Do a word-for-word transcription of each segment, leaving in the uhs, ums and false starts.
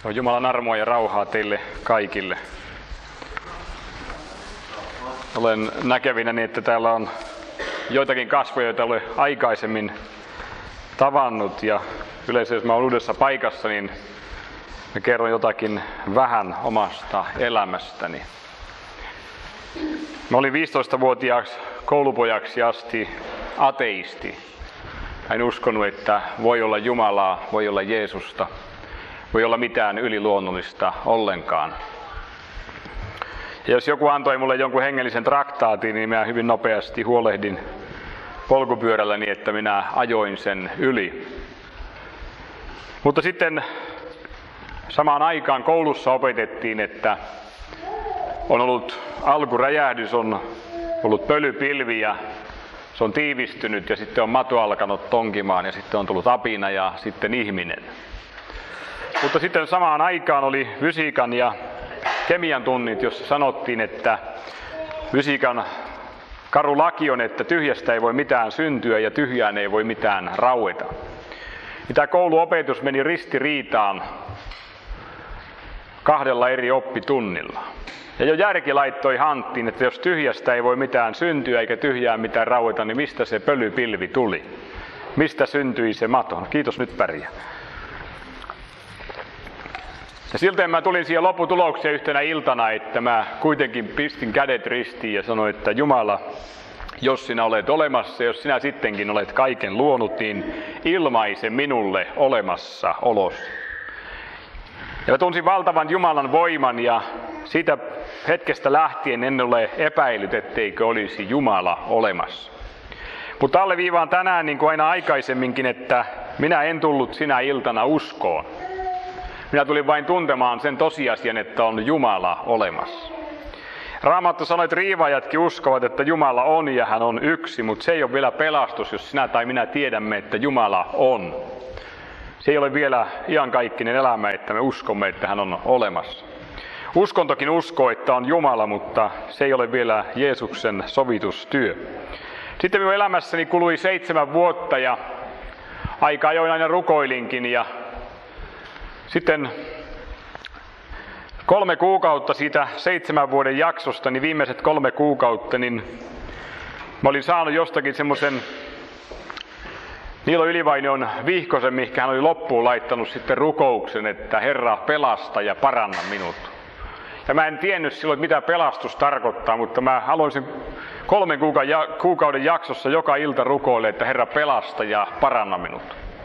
Jumalan armoa ja rauhaa teille kaikille. Olen näkevinäni, että täällä on joitakin kasvoja, joita olen aikaisemmin tavannut. Ja yleensä jos mä olen uudessa paikassa, niin mä kerron jotakin vähän omasta elämästäni. Mä olin viisitoistavuotiaaksi koulupojaksi asti ateisti. En uskonut, että voi olla Jumalaa, voi olla Jeesusta, voi olla mitään yliluonnollista ollenkaan. Ja jos joku antoi mulle jonkun hengellisen traktaatin, niin mä hyvin nopeasti huolehdin polkupyörälläni, että minä ajoin sen yli. Mutta sitten samaan aikaan koulussa opetettiin, että on ollut alkuräjähdys, on ollut pölypilvi ja se on tiivistynyt ja sitten on mato alkanut tonkimaan ja sitten on tullut apina ja sitten ihminen. Mutta sitten samaan aikaan oli fysiikan ja kemian tunnit, jossa sanottiin, että fysiikan karu laki on, että tyhjästä ei voi mitään syntyä ja tyhjään ei voi mitään raueta. Tämä kouluopetus meni ristiriitaan kahdella eri oppitunnilla. Ja jo järki laittoi hanttiin, että jos tyhjästä ei voi mitään syntyä eikä tyhjään mitään raueta, niin mistä se pölypilvi tuli? Mistä syntyi se mato? Kiitos, nyt pärjää. Ja silti mä tulin siihen lopputulokseen yhtenä iltana, että mä kuitenkin pistin kädet ristiin ja sanoin, että Jumala, jos sinä olet olemassa, jos sinä sittenkin olet kaiken luonut, niin ilmaise minulle olemassa olos. Ja mä tunsin valtavan Jumalan voiman ja siitä hetkestä lähtien en ole epäillyt, etteikö olisi Jumala olemassa. Mutta alleviivaan tänään niin kuin aina aikaisemminkin, että minä en tullut sinä iltana uskoon. Minä tulin vain tuntemaan sen tosiasian, että on Jumala olemassa. Raamattu sanoi, että riivaajatkin uskovat, että Jumala on ja hän on yksi, mutta se ei ole vielä pelastus, jos sinä tai minä tiedämme, että Jumala on. Se ei ole vielä iankaikkinen elämä, että me uskomme, että hän on olemassa. Uskontokin uskoo, että on Jumala, mutta se ei ole vielä Jeesuksen sovitustyö. Sitten minun elämässäni kului seitsemän vuotta ja aika ajoin aina rukoilinkin ja sitten kolme kuukautta siitä seitsemän vuoden jaksosta, niin viimeiset kolme kuukautta, niin mä olin saanut jostakin semmoisen Niilo Ylivainion vihkosen, mihinkä hän oli loppuun laittanut sitten rukouksen, että Herra, pelasta ja paranna minut. Ja mä en tiennyt silloin, mitä pelastus tarkoittaa, mutta mä haluaisin kolmen kuukauden jaksossa joka ilta rukoille, että Herra, pelasta ja paranna minut.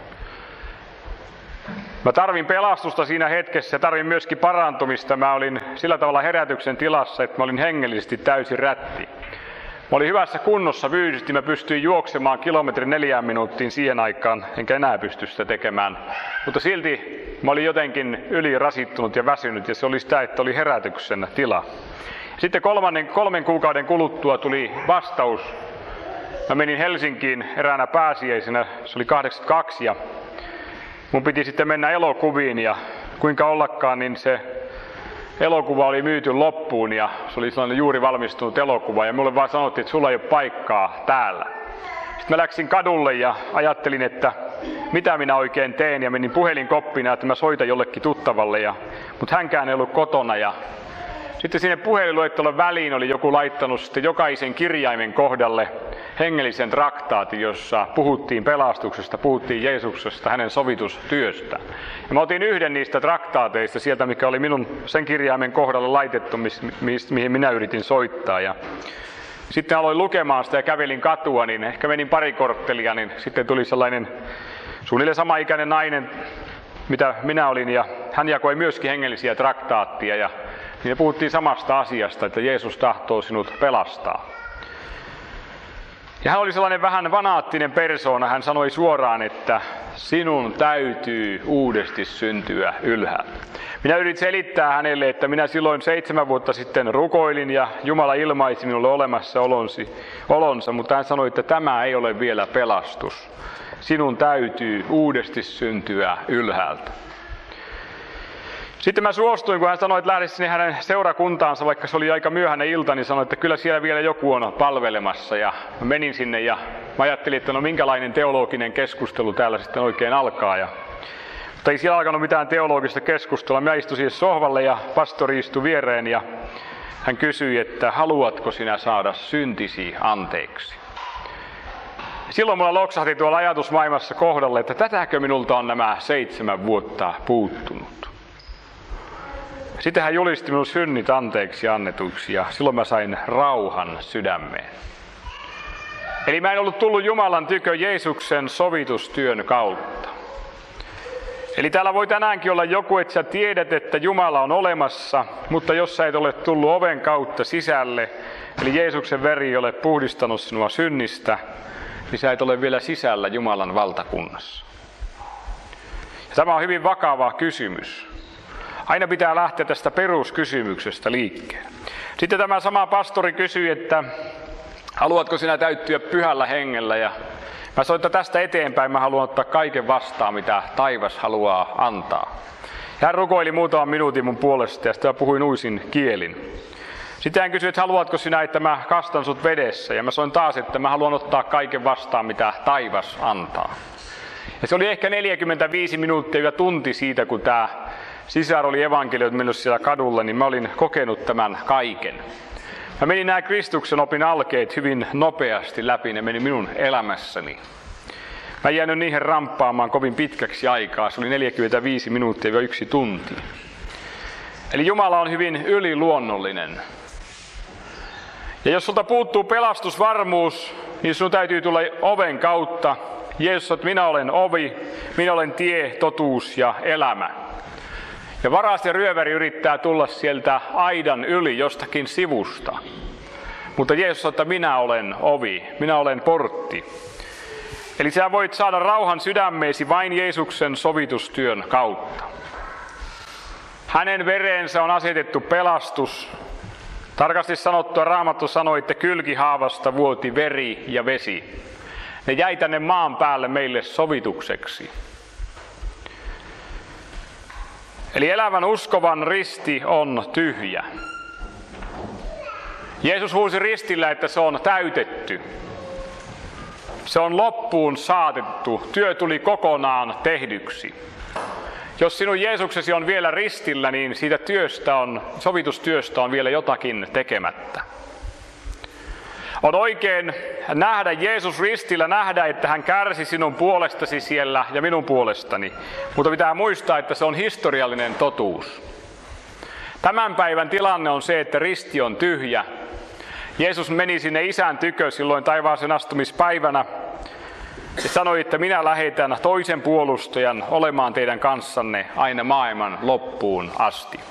Mä tarvin pelastusta siinä hetkessä ja tarvin myöskin parantumista. Mä olin sillä tavalla herätyksen tilassa, että mä olin hengellisesti täysin rätti. Mä olin hyvässä kunnossa fyysisesti, mä pystyin juoksemaan kilometrin neljään minuuttiin siihen aikaan, enkä enää pysty sitä tekemään. Mutta silti mä olin jotenkin ylirasittunut ja väsynyt ja se oli sitä, että oli herätyksen tila. Sitten kolmannen, kolmen kuukauden kuluttua tuli vastaus. Mä menin Helsinkiin eräänä pääsiäisenä, se oli kahdeksankymmentäkaksi ja mun piti sitten mennä elokuviin ja kuinka ollakaan, niin se elokuva oli myyty loppuun ja se oli sellainen juuri valmistunut elokuva ja mulle vaan sanottiin, että sulla ei ole paikkaa täällä. Sitten mä läksin kadulle ja ajattelin, että mitä minä oikein teen ja menin puhelinkoppina, että mä soitan jollekin tuttavalle, ja, mutta hänkään ei ollut kotona. Ja sitten sinne puhelinluettelon väliin oli joku laittanut sitten jokaisen kirjaimen kohdalle hengellisen traktaatin, jossa puhuttiin pelastuksesta, puhuttiin Jeesuksesta, hänen sovitustyöstä. Ja mä otin yhden niistä traktaateista sieltä, mikä oli minun sen kirjaimen kohdalle laitettu, mihin minä yritin soittaa. Ja sitten aloin lukemaan sitä ja kävelin katua, niin ehkä menin pari korttelia, niin sitten tuli sellainen suunnilleen samaikäinen nainen, mitä minä olin, ja hän jakoi myöskin hengellisiä traktaattia, ja niin puhuttiin samasta asiasta, että Jeesus tahtoo sinut pelastaa. Ja hän oli sellainen vähän vanaattinen persoona, hän sanoi suoraan, että sinun täytyy uudesti syntyä ylhäältä. Minä yritin selittää hänelle, että minä silloin seitsemän vuotta sitten rukoilin ja Jumala ilmaisi minulle olemassa olonsi, olonsa, mutta hän sanoi, että tämä ei ole vielä pelastus. Sinun täytyy uudesti syntyä ylhäältä. Sitten mä suostuin, kun hän sanoi, että lähde sinne hänen seurakuntaansa, vaikka se oli aika myöhäinen ilta, niin sanoi, että kyllä siellä vielä joku on palvelemassa. Ja mä menin sinne ja mä ajattelin, että no minkälainen teologinen keskustelu täällä sitten oikein alkaa. Ja Mutta ei siellä alkanut mitään teologista keskustelua. Mä istuin siihen sohvalle ja pastori istui viereen ja hän kysyi, että haluatko sinä saada syntisi anteeksi? Silloin mulla loksahti tuolla ajatusmaailmassa kohdalle, että tätäkö minulta on nämä seitsemän vuotta puuttunut. Sitten hän julisti minun synnit anteeksi annetuiksi ja silloin mä sain rauhan sydämeen. Eli mä en ollut tullut Jumalan tykö Jeesuksen sovitustyön kautta. Eli täällä voi tänäänkin olla joku, että sä tiedät, että Jumala on olemassa, mutta jos sä et ole tullut oven kautta sisälle, eli Jeesuksen veri ei ole puhdistanut sinua synnistä, niin sä et ole vielä sisällä Jumalan valtakunnassa. Ja tämä on hyvin vakava kysymys. Aina pitää lähteä tästä peruskysymyksestä liikkeelle. Sitten tämä sama pastori kysyi, että haluatko sinä täyttyä pyhällä hengellä? Ja mä sanoin, että tästä eteenpäin mä haluan ottaa kaiken vastaan, mitä taivas haluaa antaa. Ja hän rukoili muutaman minuutin mun puolesta ja sitten mä puhuin uusin kielin. Sitten hän kysyi, että haluatko sinä, että mä kastan sut vedessä? Ja mä sanoin taas, että mä haluan ottaa kaiken vastaan, mitä taivas antaa. Ja se oli ehkä neljäkymmentäviisi minuuttia ja tunti siitä, kun tämä sisar oli evankeliot mennyt siellä kadulla, niin mä olin kokenut tämän kaiken. Mä menin nämä Kristuksen opin alkeet hyvin nopeasti läpi, ne meni minun elämässäni. Mä en jäänyt niihin ramppaamaan kovin pitkäksi aikaa, se oli neljäkymmentäviisi minuuttia ja yksi tunti. Eli Jumala on hyvin yliluonnollinen. Ja jos sulta puuttuu pelastusvarmuus, niin sun täytyy tulla oven kautta. Jeesus, että minä olen ovi, minä olen tie, totuus ja elämä. Ja varas ja ryöväri yrittää tulla sieltä aidan yli jostakin sivusta. Mutta Jeesus sanoo, että minä olen ovi, minä olen portti. Eli sä voit saada rauhan sydämeesi vain Jeesuksen sovitustyön kautta. Hänen vereensä on asetettu pelastus. Tarkasti sanottua Raamattu sanoi, että kylkihaavasta vuoti veri ja vesi. Ne jäi tänne maan päälle meille sovitukseksi. Eli elävän uskovan risti on tyhjä. Jeesus huusi ristillä, että se on täytetty. Se on loppuun saatettu. Työ tuli kokonaan tehdyksi. Jos sinun Jeesuksesi on vielä ristillä, niin siitä työstä on, sovitustyöstä on vielä jotakin tekemättä. On oikein nähdä Jeesus ristillä, nähdä, että hän kärsi sinun puolestasi siellä ja minun puolestani. Mutta pitää muistaa, että se on historiallinen totuus. Tämän päivän tilanne on se, että risti on tyhjä. Jeesus meni sinne Isän tykö silloin taivaaseen astumispäivänä ja sanoi, että minä lähetän toisen puolustajan olemaan teidän kanssanne aina maailman loppuun asti.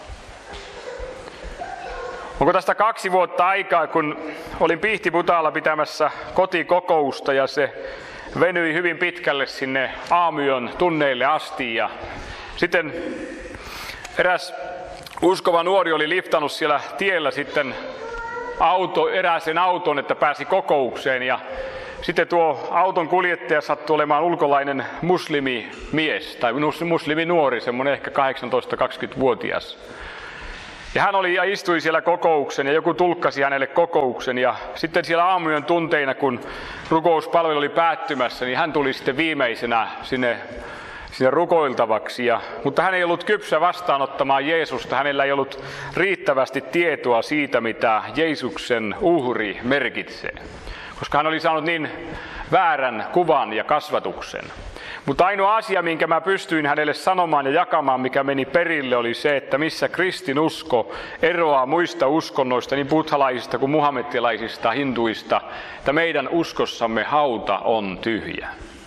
Onko tästä kaksi vuotta aikaa, kun olin Pihtiputaalla pitämässä kotikokousta ja se venyi hyvin pitkälle sinne aamuyön tunneille asti. Ja sitten eräs uskova nuori oli liftannut siellä tiellä sitten auto, erääseen auton, että pääsi kokoukseen. Ja sitten tuo auton kuljettaja sattui olemaan ulkolainen muslimimies tai musliminuori, semmoinen ehkä kahdeksantoista-kaksikymmentävuotias. Ja hän oli ja istui siellä kokouksen ja joku tulkkasi hänelle kokouksen ja sitten siellä aamuyön tunteina, kun rukouspalvelu oli päättymässä, niin hän tuli sitten viimeisenä sinne, sinne rukoiltavaksi. Ja, mutta hän ei ollut kypsä vastaanottamaan Jeesusta, hänellä ei ollut riittävästi tietoa siitä, mitä Jeesuksen uhri merkitsee, koska hän oli saanut niin väärän kuvan ja kasvatuksen. Mutta ainoa asia, minkä mä pystyin hänelle sanomaan ja jakamaan, mikä meni perille, oli se, että missä kristinusko eroaa muista uskonnoista, niin buddhalaisista kuin muhammedilaisista, hinduista, että meidän uskossamme hauta on tyhjä.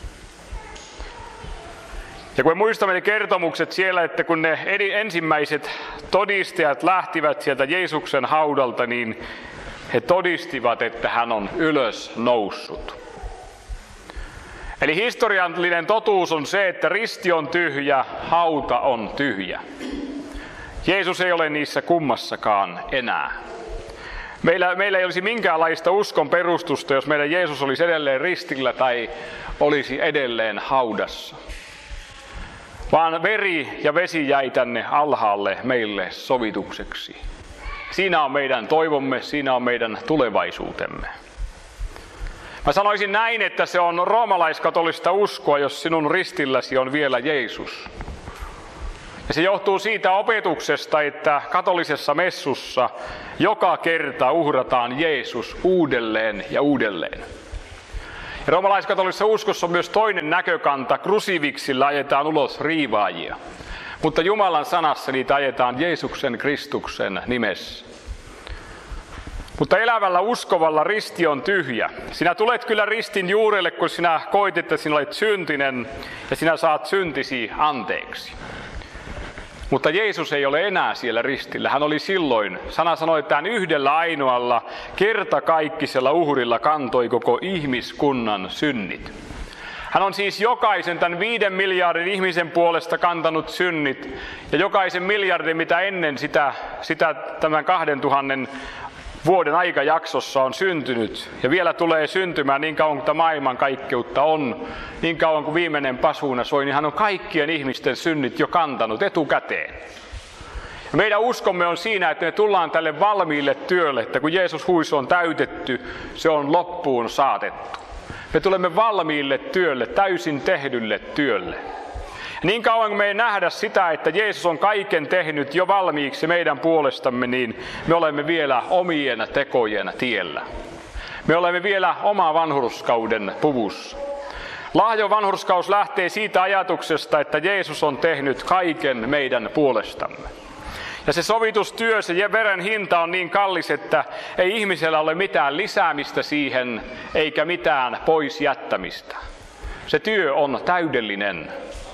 Ja kun me muistamme ne kertomukset siellä, että kun ne ensimmäiset todistajat lähtivät sieltä Jeesuksen haudalta, niin he todistivat, että hän on ylös noussut. Eli historiallinen totuus on se, että risti on tyhjä, hauta on tyhjä. Jeesus ei ole niissä kummassakaan enää. Meillä, meillä ei olisi minkäänlaista uskon perustusta, jos meidän Jeesus olisi edelleen ristillä tai olisi edelleen haudassa. Vaan veri ja vesi jäi tänne alhaalle meille sovitukseksi. Siinä on meidän toivomme, siinä on meidän tulevaisuutemme. Mä sanoisin näin, että se on roomalaiskatolista uskoa, jos sinun ristilläsi on vielä Jeesus. Ja se johtuu siitä opetuksesta, että katolisessa messussa joka kerta uhrataan Jeesus uudelleen ja uudelleen. Ja roomalaiskatolisessa uskossa on myös toinen näkökanta. Krusifiksillä ajetaan ulos riivaajia. Mutta Jumalan sanassa niitä ajetaan Jeesuksen Kristuksen nimessä. Mutta elävällä uskovalla risti on tyhjä. Sinä tulet kyllä ristin juurelle, kun sinä koit, että sinä olet syntinen ja sinä saat syntisi anteeksi. Mutta Jeesus ei ole enää siellä ristillä. Hän oli silloin, sana sanoi, että hän yhdellä ainoalla kertakaikkisella uhrilla kantoi koko ihmiskunnan synnit. Hän on siis jokaisen tämän viiden miljardin ihmisen puolesta kantanut synnit ja jokaisen miljardin, mitä ennen sitä, sitä tämän kahden tuhannen vuoden aikajaksossa on syntynyt ja vielä tulee syntymään niin kauan kuin maailman kaikkeutta on, niin kauan kuin viimeinen pasuuna soi, niin hän on kaikkien ihmisten synnit jo kantanut etukäteen. Ja meidän uskomme on siinä, että me tullaan tälle valmiille työlle, että kun Jeesus huisu on täytetty, se on loppuun saatettu. Me tulemme valmiille työlle, täysin tehdylle työlle. Niin kauan kuin me ei nähdä sitä, että Jeesus on kaiken tehnyt jo valmiiksi meidän puolestamme, niin me olemme vielä omien tekojen tiellä. Me olemme vielä oma vanhurskauden puvussa. Lahjo vanhurskaus lähtee siitä ajatuksesta, että Jeesus on tehnyt kaiken meidän puolestamme. Ja se sovitustyö, se veren hinta on niin kallis, että ei ihmisellä ole mitään lisäämistä siihen, eikä mitään pois jättämistä. Se työ on täydellinen.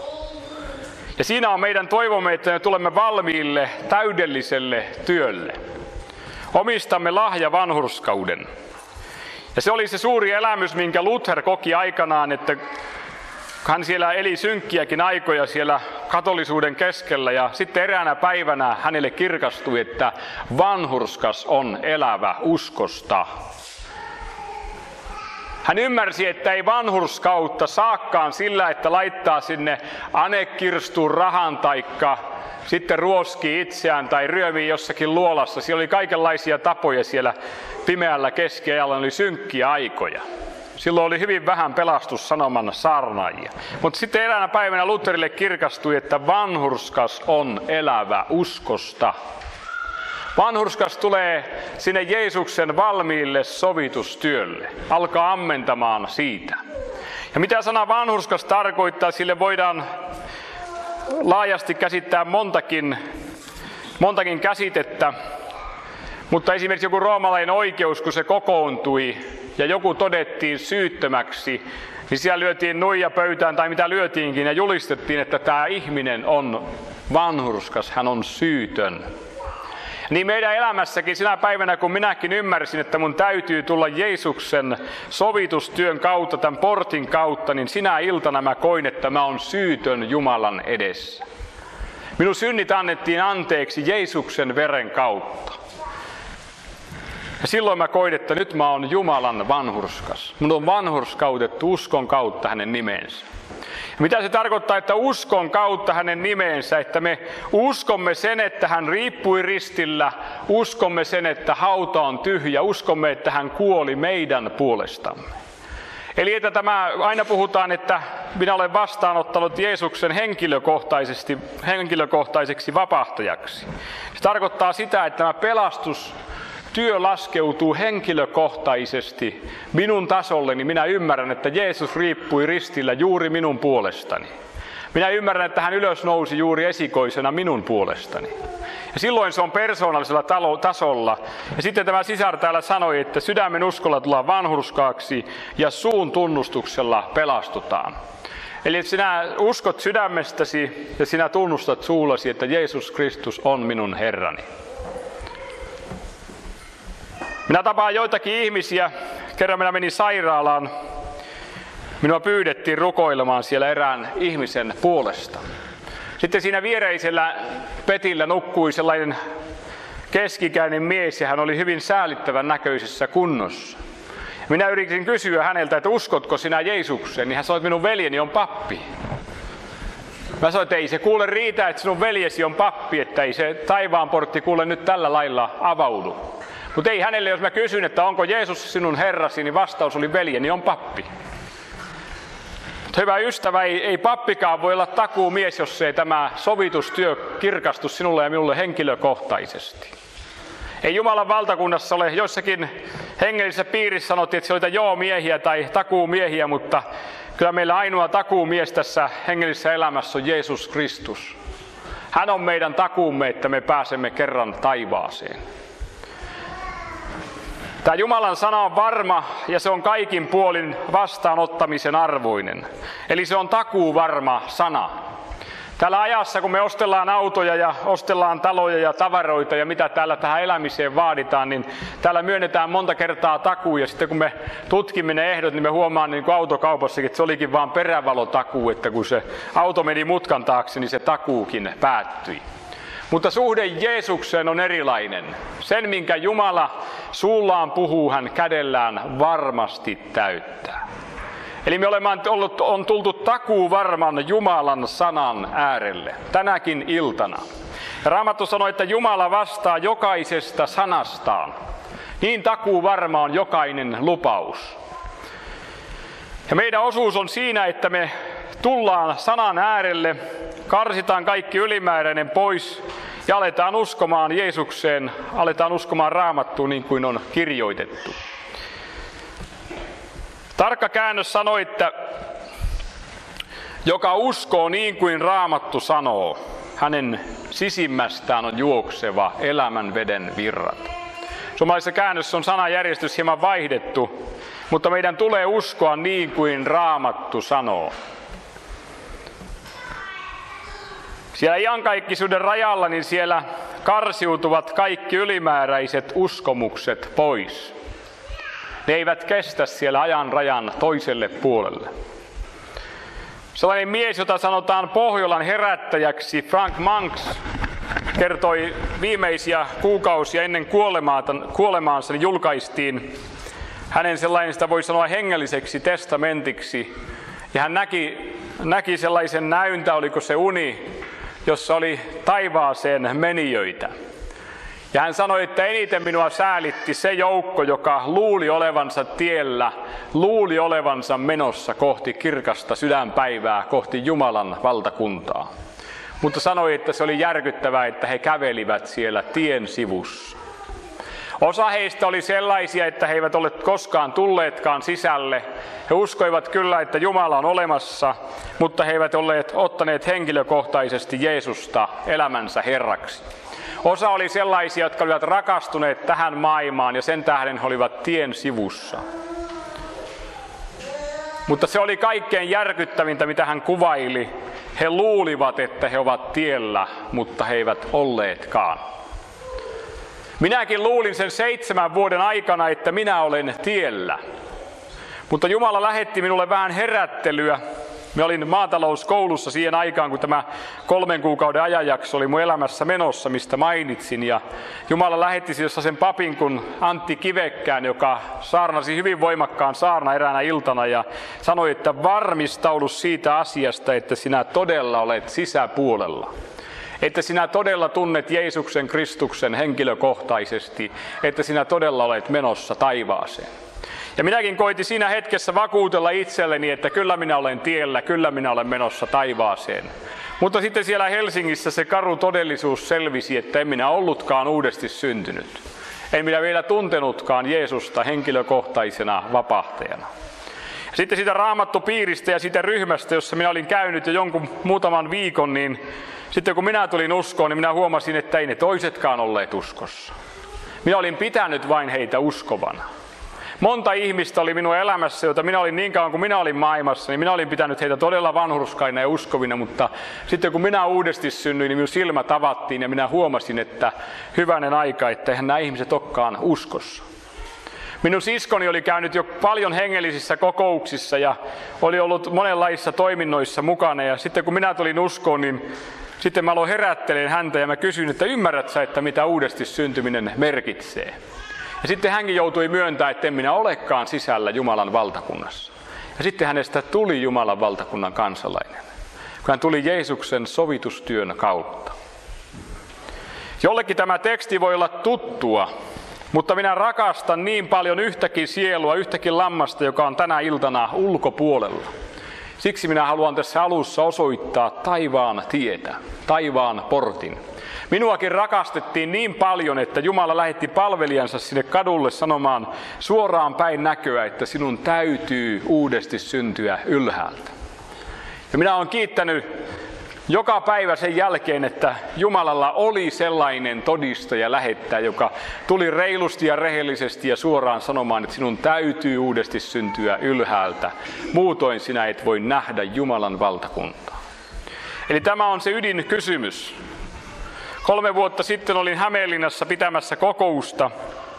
Ja siinä on meidän toivomme, että me tulemme valmiille täydelliselle työlle. Omistamme lahja vanhurskauden. Ja se oli se suuri elämys, minkä Luther koki aikanaan, että hän siellä eli synkkiäkin aikoja siellä katolisuuden keskellä. Ja sitten eräänä päivänä hänelle kirkastui, että vanhurskas on elävä uskosta. Hän ymmärsi, että ei vanhurskautta saakkaan sillä, että laittaa sinne anekirstuun rahan taikka sitten ruoskii itseään tai ryömii jossakin luolassa. Siellä oli kaikenlaisia tapoja siellä pimeällä keskiajalla, oli synkkiä aikoja. Silloin oli hyvin vähän pelastussanoman saarnaajia. Mutta sitten eräänä päivänä Lutherille kirkastui, että vanhurskas on elävä uskosta. Vanhurskas tulee sinne Jeesuksen valmiille sovitustyölle, alkaa ammentamaan siitä. Ja mitä sana vanhurskas tarkoittaa, sille voidaan laajasti käsittää montakin, montakin käsitettä. Mutta esimerkiksi joku roomalainen oikeus, kun se kokoontui ja joku todettiin syyttömäksi, niin siellä lyötiin nuija pöytään tai mitä lyötiinkin ja julistettiin, että tämä ihminen on vanhurskas, hän on syytön. Niin meidän elämässäkin sinä päivänä, kun minäkin ymmärsin, että mun täytyy tulla Jeesuksen sovitustyön kautta, tämän portin kautta, niin sinä iltana mä koin, että mä oon syytön Jumalan edessä. Minun synnit annettiin anteeksi Jeesuksen veren kautta. Ja silloin mä koin, että nyt mä oon Jumalan vanhurskas. Mun on vanhurskautettu uskon kautta hänen nimensä. Mitä se tarkoittaa, että uskon kautta hänen nimeensä, että me uskomme sen, että hän riippui ristillä, uskomme sen, että hauta on tyhjä, uskomme, että hän kuoli meidän puolestamme. Eli että tämä, aina puhutaan, että minä olen vastaanottanut Jeesuksen henkilökohtaisesti, henkilökohtaiseksi vapahtajaksi. Se tarkoittaa sitä, että tämä pelastus työ laskeutuu henkilökohtaisesti minun tasolleni. Minä ymmärrän, että Jeesus riippui ristillä juuri minun puolestani. Minä ymmärrän, että hän ylös nousi juuri esikoisena minun puolestani. Ja silloin se on persoonallisella talo, tasolla. Ja sitten tämä sisar täällä sanoi, että sydämen uskolla tullaan vanhurskaaksi ja suun tunnustuksella pelastutaan. Eli että sinä uskot sydämestäsi ja sinä tunnustat suullasi, että Jeesus Kristus on minun Herrani. Minä tapaan joitakin ihmisiä. Kerran minä menin sairaalaan. Minua pyydettiin rukoilemaan siellä erään ihmisen puolesta. Sitten siinä viereisellä petillä nukkui sellainen keskikäinen mies ja hän oli hyvin säälittävän näköisessä kunnossa. Minä yritin kysyä häneltä, että uskotko sinä Jeesukseen, niin hän sanoi, että minun veljeni on pappi. Mä sanoin, että ei se kuule riitä, että sinun veljesi on pappi, että ei se taivaan portti kuule nyt tällä lailla avaudu. Mutta ei hänelle, jos mä kysyn, että onko Jeesus sinun Herrasi, niin vastaus oli veljeni on pappi. Hyvä ystävä, ei, ei pappikaan voi olla takuumies, jos ei tämä sovitustyö kirkastu sinulle ja minulle henkilökohtaisesti. Ei Jumalan valtakunnassa ole, joissakin hengellisessä piirissä sanottiin, että se oli joo-miehiä tai takuumiehiä, mutta kyllä meillä ainoa takuumies tässä hengellisessä elämässä on Jeesus Kristus. Hän on meidän takuumme, että me pääsemme kerran taivaaseen. Tämä Jumalan sana on varma ja se on kaikin puolin vastaanottamisen arvoinen. Eli se on takuuvarma sana. Tällä ajassa, kun me ostellaan autoja ja ostellaan taloja ja tavaroita ja mitä täällä tähän elämiseen vaaditaan, niin täällä myönnetään monta kertaa takuu. Ja sitten kun me tutkimme ne ehdot, niin me huomaan niin kuin autokaupassakin, että se olikin vaan perävalotakuu, että kun se auto meni mutkan taakse, niin se takuukin päättyi. Mutta suhde Jeesukseen on erilainen. Sen, minkä Jumala suullaan puhuu, hän kädellään varmasti täyttää. Eli me olemme ollut, on tultu takuu varman Jumalan sanan äärelle tänäkin iltana. Ja Raamattu sanoi, että Jumala vastaa jokaisesta sanastaan. Niin takuu varma on jokainen lupaus. Ja meidän osuus on siinä, että me tullaan sanan äärelle, karsitaan kaikki ylimääräinen pois ja aletaan uskomaan Jeesukseen, aletaan uskomaan Raamattuun niin kuin on kirjoitettu. Tarkka käännös sanoi, että joka uskoo niin kuin Raamattu sanoo, hänen sisimmästään on juokseva elämän veden virrat. Suomalaisessa käännössä on sanajärjestys hieman vaihdettu, mutta meidän tulee uskoa niin kuin Raamattu sanoo. Siellä iankaikkisuuden rajalla, niin siellä karsiutuvat kaikki ylimääräiset uskomukset pois. Ne eivät kestä siellä ajan rajan toiselle puolelle. Sellainen mies, jota sanotaan Pohjolan herättäjäksi, Frank Manx, kertoi viimeisiä kuukausia ennen kuolemaansa, niin julkaistiin hänen sellainen, sitä voi sanoa hengelliseksi testamentiksi. Ja hän näki, näki sellaisen näyntä, oliko se uni, jossa oli taivaaseen menijöitä. Ja hän sanoi, että eniten minua säälitti se joukko, joka luuli olevansa tiellä, luuli olevansa menossa kohti kirkasta sydänpäivää, kohti Jumalan valtakuntaa. Mutta sanoi, että se oli järkyttävää, että he kävelivät siellä tien sivussa. Osa heistä oli sellaisia, että he eivät ole koskaan tulleetkaan sisälle. He uskoivat kyllä, että Jumala on olemassa, mutta he eivät olleet ottaneet henkilökohtaisesti Jeesusta elämänsä herraksi. Osa oli sellaisia, jotka olivat rakastuneet tähän maailmaan ja sen tähden he olivat tien sivussa. Mutta se oli kaikkein järkyttävintä, mitä hän kuvaili. He luulivat, että he ovat tiellä, mutta he eivät olleetkaan. Minäkin luulin sen seitsemän vuoden aikana, että minä olen tiellä. Mutta Jumala lähetti minulle vähän herättelyä. Mä olin maatalouskoulussa siihen aikaan, kun tämä kolmen kuukauden ajanjakso oli mun elämässä menossa, mistä mainitsin. Ja Jumala lähetti jossa sen papin kuin Antti Kivekkään, joka saarnasi hyvin voimakkaan saarna eräänä iltana ja sanoi, että varmistaudu siitä asiasta, että sinä todella olet sisäpuolella. Että sinä todella tunnet Jeesuksen Kristuksen henkilökohtaisesti, että sinä todella olet menossa taivaaseen. Ja minäkin koitin siinä hetkessä vakuutella itselleni, että kyllä minä olen tiellä, kyllä minä olen menossa taivaaseen. Mutta sitten siellä Helsingissä se karu todellisuus selvisi, että en minä ollutkaan uudesti syntynyt. En minä vielä tuntenutkaan Jeesusta henkilökohtaisena vapahtajana. Sitten siitä raamattupiiristä ja siitä ryhmästä, jossa minä olin käynyt jo jonkun muutaman viikon, niin sitten kun minä tulin uskoon, niin minä huomasin, että ei ne toisetkaan olleet uskossa. Minä olin pitänyt vain heitä uskovana. Monta ihmistä oli minun elämässä, jota minä olin niin kauan kuin minä olin maailmassa, niin minä olin pitänyt heitä todella vanhurskaina ja uskovina, mutta sitten kun minä uudesti synnyin, niin minun silmä tavattiin ja minä huomasin, että hyvänen aika, että eihän nämä ihmiset olekaan uskossa. Minun siskoni oli käynyt jo paljon hengellisissä kokouksissa ja oli ollut monenlaisissa toiminnoissa mukana ja sitten kun minä tulin uskoon, niin sitten mä aloin herättelemään häntä ja mä kysyin, että ymmärrät sä, että mitä uudesti syntyminen merkitsee? Ja sitten hänkin joutui myöntämään, että en minä olekaan sisällä Jumalan valtakunnassa. Ja sitten hänestä tuli Jumalan valtakunnan kansalainen, kun hän tuli Jeesuksen sovitustyön kautta. Jollekin tämä teksti voi olla tuttua, mutta minä rakastan niin paljon yhtäkin sielua, yhtäkin lammasta, joka on tänä iltana ulkopuolella. Siksi minä haluan tässä alussa osoittaa taivaan tietä, taivaan portin. Minuakin rakastettiin niin paljon, että Jumala lähetti palvelijansa sinne kadulle sanomaan suoraan päin näköä, että sinun täytyy uudesti syntyä ylhäältä. Ja minä olen kiittänyt joka päivä sen jälkeen, että Jumalalla oli sellainen todistaja lähettäjä, joka tuli reilusti ja rehellisesti ja suoraan sanomaan, että sinun täytyy uudesti syntyä ylhäältä. Muutoin sinä et voi nähdä Jumalan valtakuntaa. Eli tämä on se ydinkysymys. Kolme vuotta sitten olin Hämeenlinnassa pitämässä kokousta.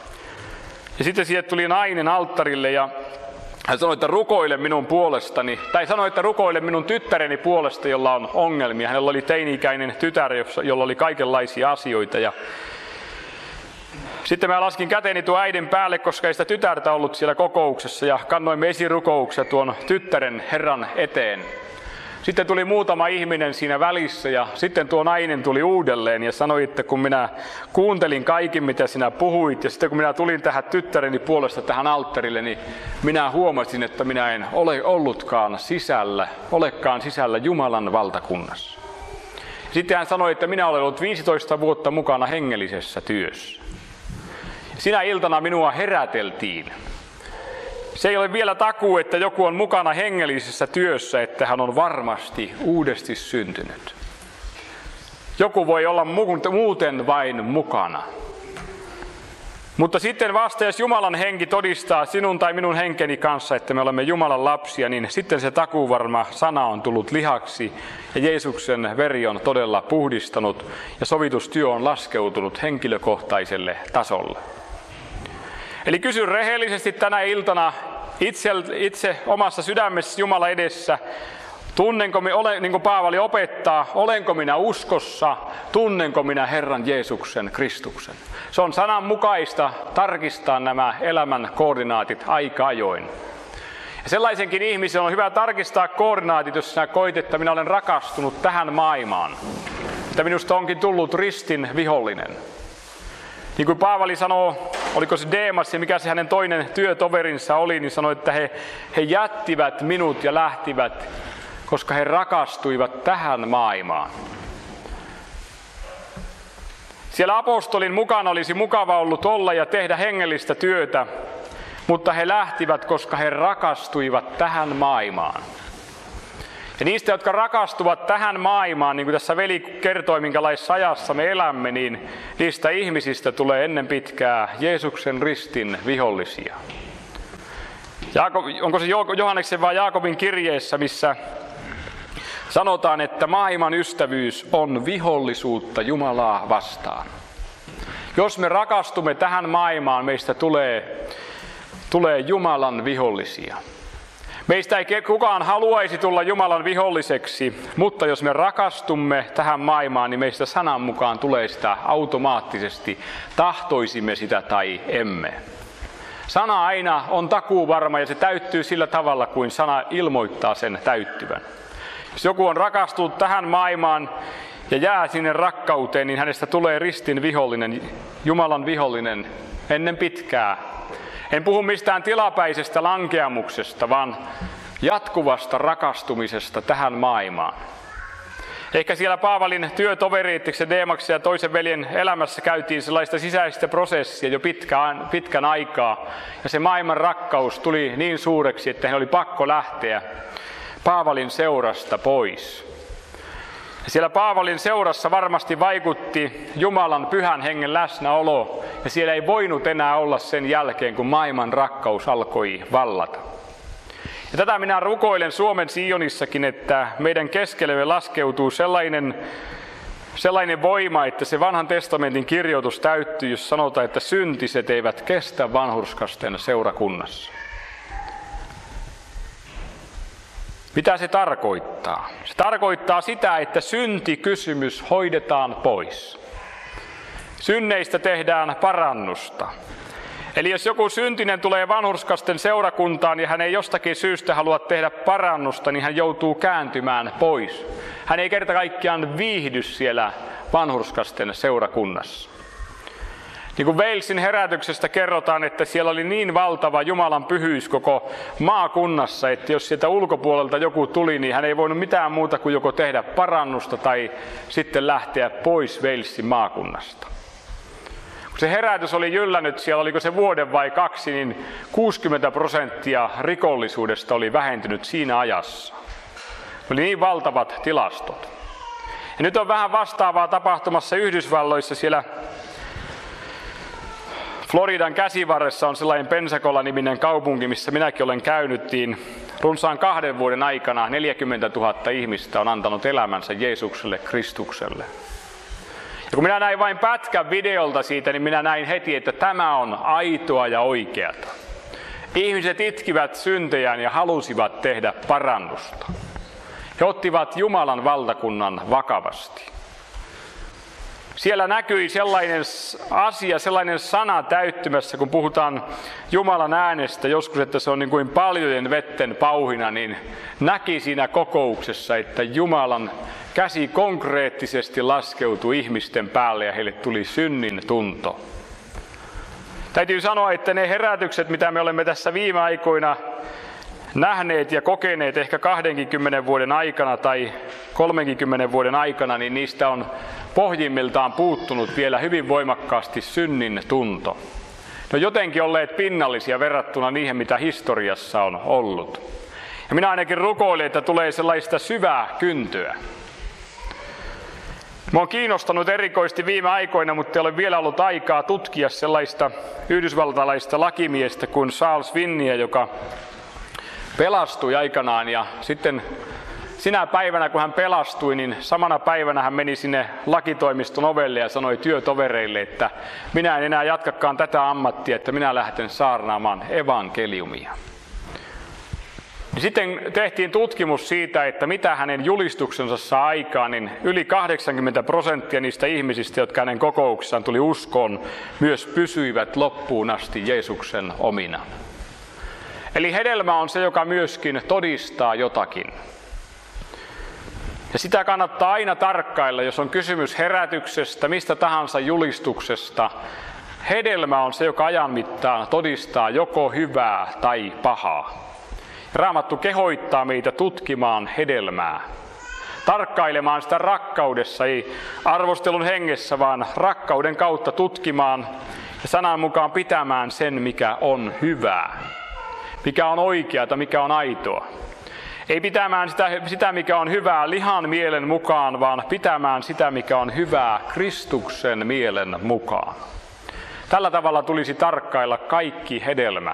Ja sitten sieltä tuli nainen alttarille ja hän sanoi, että rukoile minun puolestani, tai sanoi, että rukoile minun tyttäreni puolesta, jolla on ongelmia. Hänellä oli teini-ikäinen tytär, jolla oli kaikenlaisia asioita. Ja sitten mä laskin käteni tuon äidin päälle, koska ei sitä tytärtä ollut siellä kokouksessa, ja kannoimme esirukouksia tuon tyttären Herran eteen. Sitten tuli muutama ihminen siinä välissä ja sitten tuo nainen tuli uudelleen ja sanoi, että kun minä kuuntelin kaiken, mitä sinä puhuit, ja sitten kun minä tulin tähän tyttäreni puolesta tähän alttarille, niin minä huomasin, että minä en ole ollutkaan sisällä, olekaan sisällä Jumalan valtakunnassa. Sitten hän sanoi, että minä olen ollut viisitoista vuotta mukana hengellisessä työssä. Sinä iltana minua heräteltiin. Se ei ole vielä takuu, että joku on mukana hengellisessä työssä, että hän on varmasti uudesti syntynyt. Joku voi olla muuten vain mukana. Mutta sitten vasta, jos Jumalan henki todistaa sinun tai minun henkeni kanssa, että me olemme Jumalan lapsia, niin sitten se takuuvarma sana on tullut lihaksi ja Jeesuksen veri on todella puhdistanut ja sovitustyö on laskeutunut henkilökohtaiselle tasolle. Eli kysy rehellisesti tänä iltana itse, itse omassa sydämessä Jumala edessä, tunnenko minä, ole, niin kuin Paavali opettaa, olenko minä uskossa, tunnenko minä Herran Jeesuksen Kristuksen. Se on sananmukaista tarkistaa nämä elämän koordinaatit aika ajoin. Ja sellaisenkin ihmisen on hyvä tarkistaa koordinaatit, jos sinä koit, että minä olen rakastunut tähän maailmaan. Että minusta onkin tullut ristin vihollinen. Niin kuin Paavali sanoo, oliko se Deemas ja mikä se hänen toinen työtoverinsa oli, niin sanoi, että he, he jättivät minut ja lähtivät, koska he rakastuivat tähän maailmaan. Siellä apostolin mukana olisi mukava ollut olla ja tehdä hengellistä työtä, mutta he lähtivät, koska he rakastuivat tähän maailmaan. Ja niistä, jotka rakastuvat tähän maailmaan, niin kuin tässä veli kertoi, minkälaisessa ajassa me elämme, niin niistä ihmisistä tulee ennen pitkää Jeesuksen ristin vihollisia. Jaakob, onko se Johanneksen vai Jaakobin kirjeessä, missä sanotaan, että maailman ystävyys on vihollisuutta Jumalaa vastaan. Jos me rakastumme tähän maailmaan, meistä tulee, tulee Jumalan vihollisia. Meistä ei kukaan haluaisi tulla Jumalan viholliseksi, mutta jos me rakastumme tähän maailmaan, niin meistä sanan mukaan tulee sitä automaattisesti, tahtoisimme sitä tai emme. Sana aina on takuuvarma ja se täyttyy sillä tavalla, kuin sana ilmoittaa sen täyttyvän. Jos joku on rakastunut tähän maailmaan ja jää sinne rakkauteen, niin hänestä tulee ristin vihollinen, Jumalan vihollinen ennen pitkää. En puhu mistään tilapäisestä lankeamuksesta, vaan jatkuvasta rakastumisesta tähän maailmaan. Ehkä siellä Paavalin työtoveriittiksen Deemaksen ja toisen veljen elämässä käytiin sellaista sisäistä prosessia jo pitkän, pitkän aikaa. Ja se maailman rakkaus tuli niin suureksi, että hän oli pakko lähteä Paavalin seurasta pois. Ja siellä Paavalin seurassa varmasti vaikutti Jumalan pyhän hengen läsnäolo, ja siellä ei voinut enää olla sen jälkeen, kun maailman rakkaus alkoi vallata. Ja tätä minä rukoilen Suomen Sionissakin, että meidän keskellemme laskeutuu sellainen, sellainen voima, että se vanhan testamentin kirjoitus täyttyy, jos sanotaan, että syntiset eivät kestä vanhurskasten seurakunnassa. Mitä se tarkoittaa? Se tarkoittaa sitä, että syntikysymys hoidetaan pois. Synneistä tehdään parannusta. Eli jos joku syntinen tulee vanhurskasten seurakuntaan ja hän ei jostakin syystä halua tehdä parannusta, niin hän joutuu kääntymään pois. Hän ei kerta kaikkiaan viihdy siellä vanhurskasten seurakunnassa. Niin kuin Walesin herätyksestä kerrotaan, että siellä oli niin valtava Jumalan pyhyys koko maakunnassa, että jos sieltä ulkopuolelta joku tuli, niin hän ei voinut mitään muuta kuin joko tehdä parannusta tai sitten lähteä pois Walesin maakunnasta. Kun se herätys oli jyllännyt siellä, oliko se vuoden vai kaksi, niin kuusikymmentä prosenttia rikollisuudesta oli vähentynyt siinä ajassa. Oli niin valtavat tilastot. Ja nyt on vähän vastaavaa tapahtumassa Yhdysvalloissa. Siellä Floridan käsivarressa on sellainen Pensacola-niminen kaupunki, missä minäkin olen käynyt. Niin runsaan kahden vuoden aikana neljäkymmentätuhatta ihmistä on antanut elämänsä Jeesukselle, Kristukselle. Ja kun minä näin vain pätkän videolta siitä, niin minä näin heti, että tämä on aitoa ja oikeata. Ihmiset itkivät syntejään ja halusivat tehdä parannusta. He ottivat Jumalan valtakunnan vakavasti. Siellä näkyi sellainen asia, sellainen sana täyttymässä, kun puhutaan Jumalan äänestä joskus, että se on niin kuin paljojen vetten pauhina, niin näki siinä kokouksessa, että Jumalan käsi konkreettisesti laskeutui ihmisten päälle ja heille tuli synnin tunto. Täytyy sanoa, että ne herätykset, mitä me olemme tässä viime aikoina nähneet ja kokeneet ehkä kahdenkymmenen vuoden aikana tai kolmenkymmenen vuoden aikana, niin niistä on pohjimmiltaan puuttunut vielä hyvin voimakkaasti synnin tunto. Ne on jotenkin olleet pinnallisia verrattuna niihin, mitä historiassa on ollut. Ja minä ainakin rukoilen, että tulee sellaista syvää syntyä. Mä oon kiinnostanut erikoisesti viime aikoina, mutta ei ole vielä ollut aikaa tutkia sellaista yhdysvaltalaista lakimiestä kuin Charles Finney, joka pelastui aikanaan, ja sitten sinä päivänä, kun hän pelastui, niin samana päivänä hän meni sinne lakitoimiston ovelle ja sanoi työtovereille, että minä en enää jatkakaan tätä ammattia, että minä lähden saarnaamaan evankeliumia. Sitten tehtiin tutkimus siitä, että mitä hänen julistuksensa saa aikaan, niin yli kahdeksankymmentä prosenttia niistä ihmisistä, jotka hänen kokouksessaan tuli uskoon, myös pysyivät loppuun asti Jeesuksen omina. Eli hedelmä on se, joka myöskin todistaa jotakin. Ja sitä kannattaa aina tarkkailla, jos on kysymys herätyksestä, mistä tahansa julistuksesta. Hedelmä on se, joka ajan mittaan todistaa joko hyvää tai pahaa. Raamattu kehoittaa meitä tutkimaan hedelmää. Tarkkailemaan sitä rakkaudessa, ei arvostelun hengessä, vaan rakkauden kautta tutkimaan ja sanan mukaan pitämään sen, mikä on hyvää. Mikä on oikeata, mikä on aitoa. Ei pitämään sitä, sitä, mikä on hyvää lihan mielen mukaan, vaan pitämään sitä, mikä on hyvää Kristuksen mielen mukaan. Tällä tavalla tulisi tarkkailla kaikki hedelmä.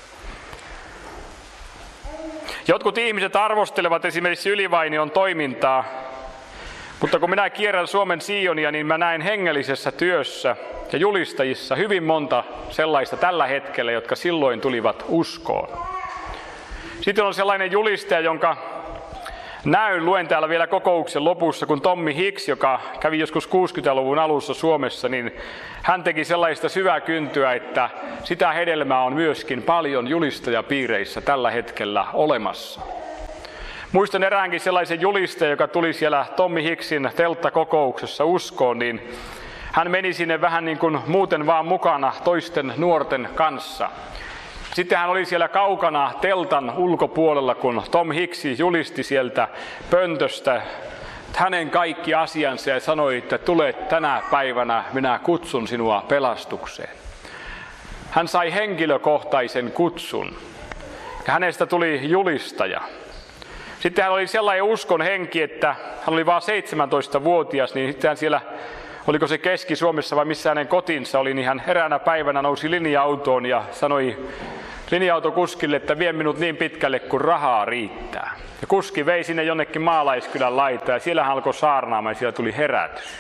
Jotkut ihmiset arvostelevat esimerkiksi Ylivainion toimintaa, mutta kun minä kierrän Suomen Sionia, niin mä näen hengellisessä työssä ja julistajissa hyvin monta sellaista tällä hetkellä, jotka silloin tulivat uskoon. Sitten on sellainen julistaja, jonka näyn luen täällä vielä kokouksen lopussa, kun Tommy Hicks, joka kävi joskus kuusikymmentäluvun alussa Suomessa, niin hän teki sellaista syväkyntyä, että sitä hedelmää on myöskin paljon julistajapiireissä tällä hetkellä olemassa. Muistan eräänkin sellaisen julistajan, joka tuli siellä Tommy Hicksin telttakokouksessa uskoon, niin hän meni sinne vähän niin kuin muuten vaan mukana toisten nuorten kanssa. Sitten hän oli siellä kaukana teltan ulkopuolella, kun Tom Hicks julisti sieltä pöntöstä hänen kaikki asiansa ja sanoi, että tule tänä päivänä, minä kutsun sinua pelastukseen. Hän sai henkilökohtaisen kutsun ja hänestä tuli julistaja. Sitten hän oli sellainen uskon henki, että hän oli vain seitsemäntoistavuotias, niin sitten hän siellä, oliko se Keski-Suomessa vai missä hänen kotinsa oli, niin hän eräänä päivänä nousi linja-autoon ja sanoi linja-autokuskille, että vie minut niin pitkälle, kun rahaa riittää. Ja kuski vei sinne jonnekin maalaiskylän laitaan ja siellä hän alkoi saarnaamaan ja siellä tuli herätys.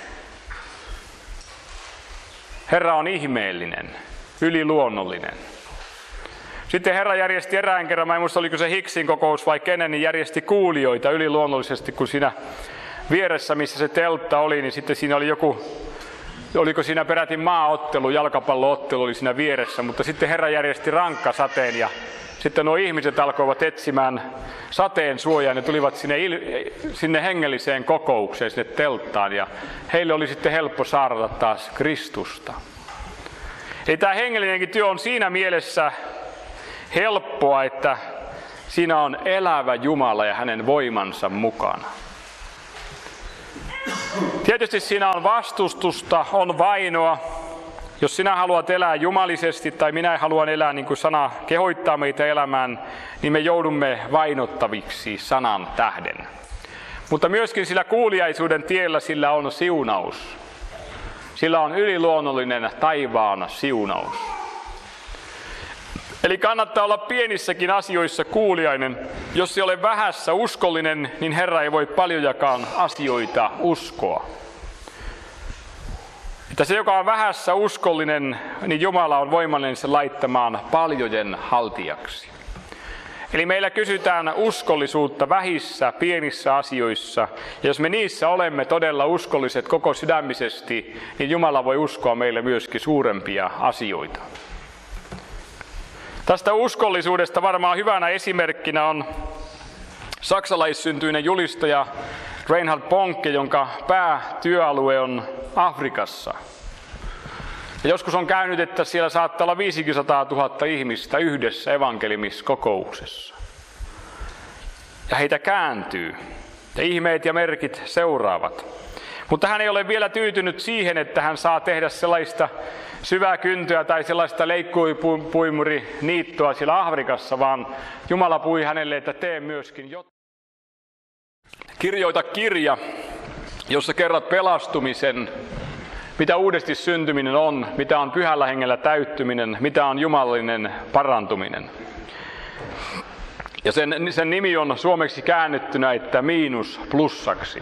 Herra on ihmeellinen, yliluonnollinen. Sitten Herra järjesti erään kerran, mä en muista oliko se Hicksin kokous vai kenen, niin järjesti kuulijoita yliluonnollisesti, kun siinä vieressä, missä se teltta oli, niin sitten siinä oli joku, oliko siinä peräti maaottelu, jalkapalloottelu oli siinä vieressä, mutta sitten Herra järjesti rankkasateen ja sitten nuo ihmiset alkoivat etsimään sateen suojaa, ne tulivat sinne, il, sinne hengelliseen kokoukseen, sinne telttaan ja heille oli sitten helppo saarnata taas Kristusta. Eli tämä hengellinenkin työ on siinä mielessä helppoa, että siinä on elävä Jumala ja hänen voimansa mukana. Tietysti siinä on vastustusta, on vainoa. Jos sinä haluat elää jumalisesti tai minä haluan elää niin kuin sana kehottaa meitä elämään, niin me joudumme vainottaviksi sanan tähden. Mutta myöskin sillä kuuliaisuuden tiellä sillä on siunaus. Sillä on yliluonnollinen taivaan siunaus. Eli kannattaa olla pienissäkin asioissa kuuliainen. Jos ei ole vähässä uskollinen, niin Herra ei voi paljonjakaan asioita uskoa. Että se, joka on vähässä uskollinen, niin Jumala on voimallinen se laittamaan paljojen haltijaksi. Eli meillä kysytään uskollisuutta vähissä, pienissä asioissa. Ja jos me niissä olemme todella uskolliset koko sydämisesti, niin Jumala voi uskoa meille myöskin suurempia asioita. Tästä uskollisuudesta varmaan hyvänä esimerkkinä on saksalaissyntyinen julistaja Reinhard Bonke, jonka päätyöalue on Afrikassa. Ja joskus on käynyt, että siellä saattaa olla viisisataatuhatta ihmistä yhdessä evankeliumiskokouksessa. Ja heitä kääntyy. Ja ihmeet ja merkit seuraavat. Mutta hän ei ole vielä tyytynyt siihen, että hän saa tehdä sellaista syvää kyntöä tai sellaista leikkuipuimuriniittoa siellä Afrikassa, vaan Jumala puhui hänelle, että tee myöskin jotain. Kirjoita kirja, jossa kerrot pelastumisen, mitä uudesti syntyminen on, mitä on pyhällä hengellä täyttyminen, mitä on jumalallinen parantuminen. Ja sen, sen nimi on suomeksi käännettynä, että miinus plussaksi.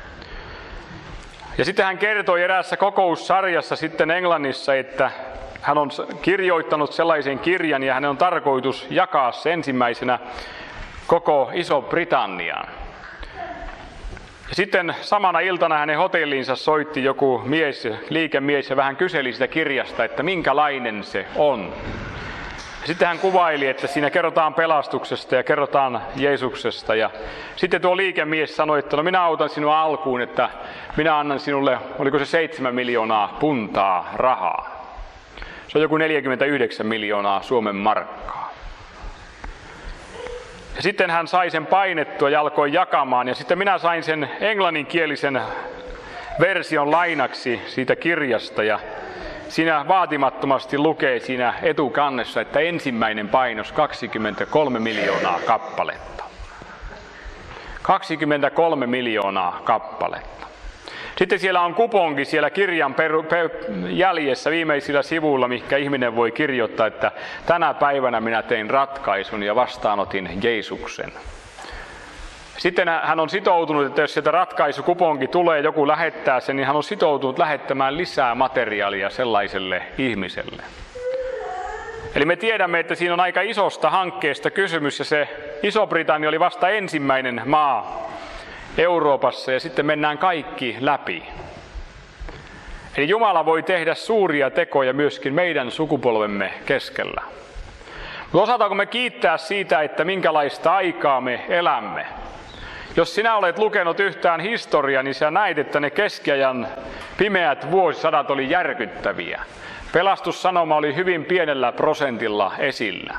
Ja sitten hän kertoi eräässä kokoussarjassa sitten Englannissa, että hän on kirjoittanut sellaisen kirjan ja hänen on tarkoitus jakaa se ensimmäisenä koko Iso-Britanniaan. Ja sitten samana iltana hänen hotelliinsa soitti joku mies, liikemies ja vähän kyseli sitä kirjasta, että minkälainen se on. Ja sitten hän kuvaili, että siinä kerrotaan pelastuksesta ja kerrotaan Jeesuksesta. Ja sitten tuo liikemies sanoi, että no minä autan sinua alkuun, että minä annan sinulle, oliko se seitsemän miljoonaa puntaa rahaa. Se on joku neljäkymmentäyhdeksän miljoonaa Suomen markkaa. Ja sitten hän sai sen painettua ja alkoi jakamaan. Ja sitten minä sain sen englanninkielisen version lainaksi siitä kirjasta. Ja siinä vaatimattomasti lukee siinä etukannessa, että ensimmäinen painos kaksikymmentäkolme miljoonaa kappaletta. kaksikymmentäkolme miljoonaa kappaletta. Sitten siellä on kuponki siellä kirjan peru, per, jäljessä viimeisillä sivuilla, mikä ihminen voi kirjoittaa, että tänä päivänä minä tein ratkaisun ja vastaanotin Jeesuksen. Sitten hän on sitoutunut, että jos sieltä ratkaisukuponki tulee, joku lähettää sen, niin hän on sitoutunut lähettämään lisää materiaalia sellaiselle ihmiselle. Eli me tiedämme, että siinä on aika isosta hankkeesta kysymys, ja se Iso-Britannia oli vasta ensimmäinen maa Euroopassa, ja sitten mennään kaikki läpi. Eli Jumala voi tehdä suuria tekoja myöskin meidän sukupolvemme keskellä. Mutta osataanko me kiittää siitä, että minkälaista aikaa me elämme? Jos sinä olet lukenut yhtään historiaa, niin sä näit, että ne keskiajan pimeät vuosisadat oli järkyttäviä. Pelastussanoma oli hyvin pienellä prosentilla esillä.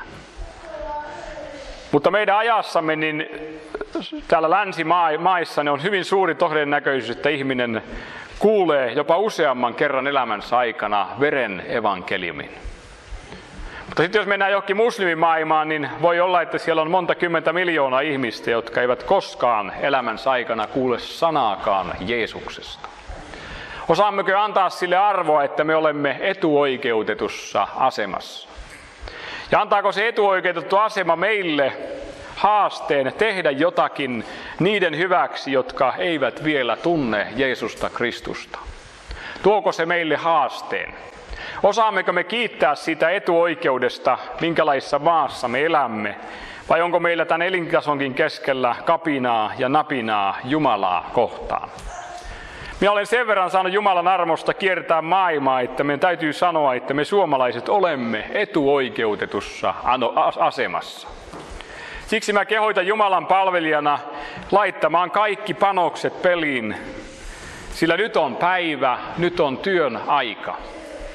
Mutta meidän ajassamme, niin täällä länsimaissa, ne on hyvin suuri todennäköisyys, että ihminen kuulee jopa useamman kerran elämänsä aikana veren evankeliumin. Mutta sitten jos mennään johonkin muslimimaailmaan, niin voi olla, että siellä on monta kymmentä miljoonaa ihmistä, jotka eivät koskaan elämänsä aikana kuule sanaakaan Jeesuksesta. Osaammeko antaa sille arvoa, että me olemme etuoikeutetussa asemassa? Ja antaako se etuoikeutettu asema meille haasteen tehdä jotakin niiden hyväksi, jotka eivät vielä tunne Jeesusta Kristusta? Tuoko se meille haasteen? Osaammeko me kiittää siitä etuoikeudesta, minkälaisessa maassa me elämme? Vai onko meillä tämän elintasonkin keskellä kapinaa ja napinaa Jumalaa kohtaan? Minä olen sen verran saanut Jumalan armosta kiertää maailmaa, että meidän täytyy sanoa, että me suomalaiset olemme etuoikeutetussa asemassa. Siksi mä kehoitan Jumalan palvelijana laittamaan kaikki panokset peliin, sillä nyt on päivä, nyt on työn aika.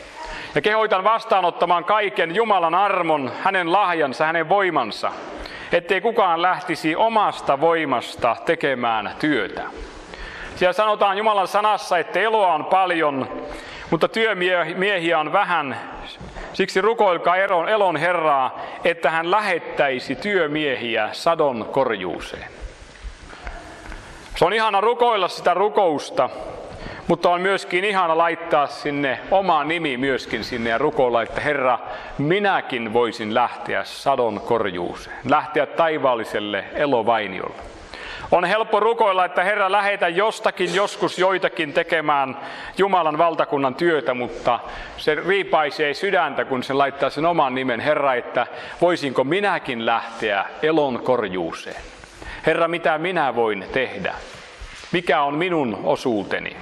Ja kehoitan vastaanottamaan kaiken Jumalan armon, hänen lahjansa, hänen voimansa, ettei kukaan lähtisi omasta voimasta tekemään työtä. Siellä sanotaan Jumalan sanassa, että eloa on paljon, mutta työmiehiä on vähän. Siksi rukoilkaa elon Herraa, että hän lähettäisi työmiehiä sadon korjuuseen. Se on ihana rukoilla sitä rukousta, mutta on myöskin ihana laittaa sinne oma nimi myöskin sinne ja rukoilla, että Herra, minäkin voisin lähteä sadon korjuuseen, lähteä taivaalliselle elovainiolle. On helppo rukoilla, että Herra, lähetä jostakin joskus joitakin tekemään Jumalan valtakunnan työtä, mutta se riipaisee sydäntä, kun se laittaa sen oman nimen. Herra, että voisinko minäkin lähteä elon korjuuseen? Herra, mitä minä voin tehdä? Mikä on minun osuuteni?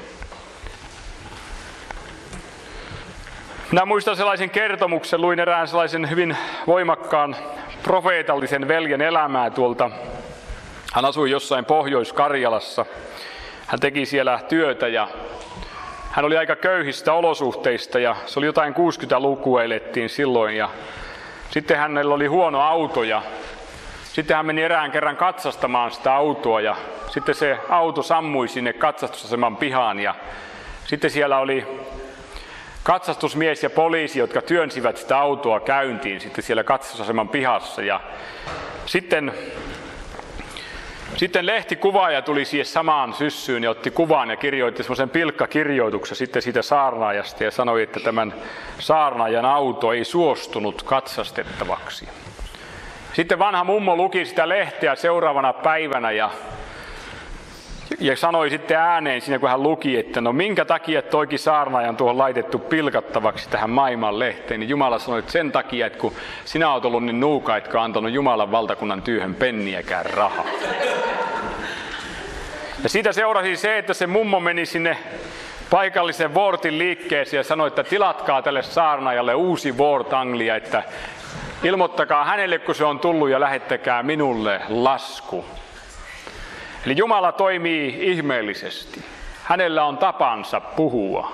Minä muistan sellaisen kertomuksen, luin erään sellaisen hyvin voimakkaan profeetallisen veljen elämää tuolta. Hän asui jossain Pohjois-Karjalassa. Hän teki siellä työtä ja hän oli aika köyhistä olosuhteista ja se oli jotain kuusikymmentälukua elettiin silloin. Ja sitten hänellä oli huono auto ja sitten hän meni erään kerran katsastamaan sitä autoa ja sitten se auto sammui sinne katsastusaseman pihaan ja sitten siellä oli katsastusmies ja poliisi, jotka työnsivät sitä autoa käyntiin sitten siellä katsastusaseman pihassa ja sitten Sitten lehtikuvaaja tuli siihen samaan syssyyn ja otti kuvan ja kirjoitti semmoisen pilkkakirjoituksen sitten siitä saarnaajasta ja sanoi, että tämän saarnaajan auto ei suostunut katsastettavaksi. Sitten vanha mummo luki sitä lehteä seuraavana päivänä ja, ja sanoi sitten ääneen siinä, kun hän luki, että no minkä takia toikin saarnaajan tuohon laitettu pilkattavaksi tähän maailman lehteen, niin Jumala sanoi, että sen takia, että kun sinä olet ollut niin nuuka, etkä antanut Jumalan valtakunnan työhön penniäkään rahaa. Ja siitä seurasi se, että se mummo meni sinne paikallisen Wortin liikkeeseen ja sanoi, että tilatkaa tälle saarnaajalle uusi Wort Anglia, että ilmoittakaa hänelle, kun se on tullut ja lähettäkää minulle lasku. Eli Jumala toimii ihmeellisesti. Hänellä on tapansa puhua.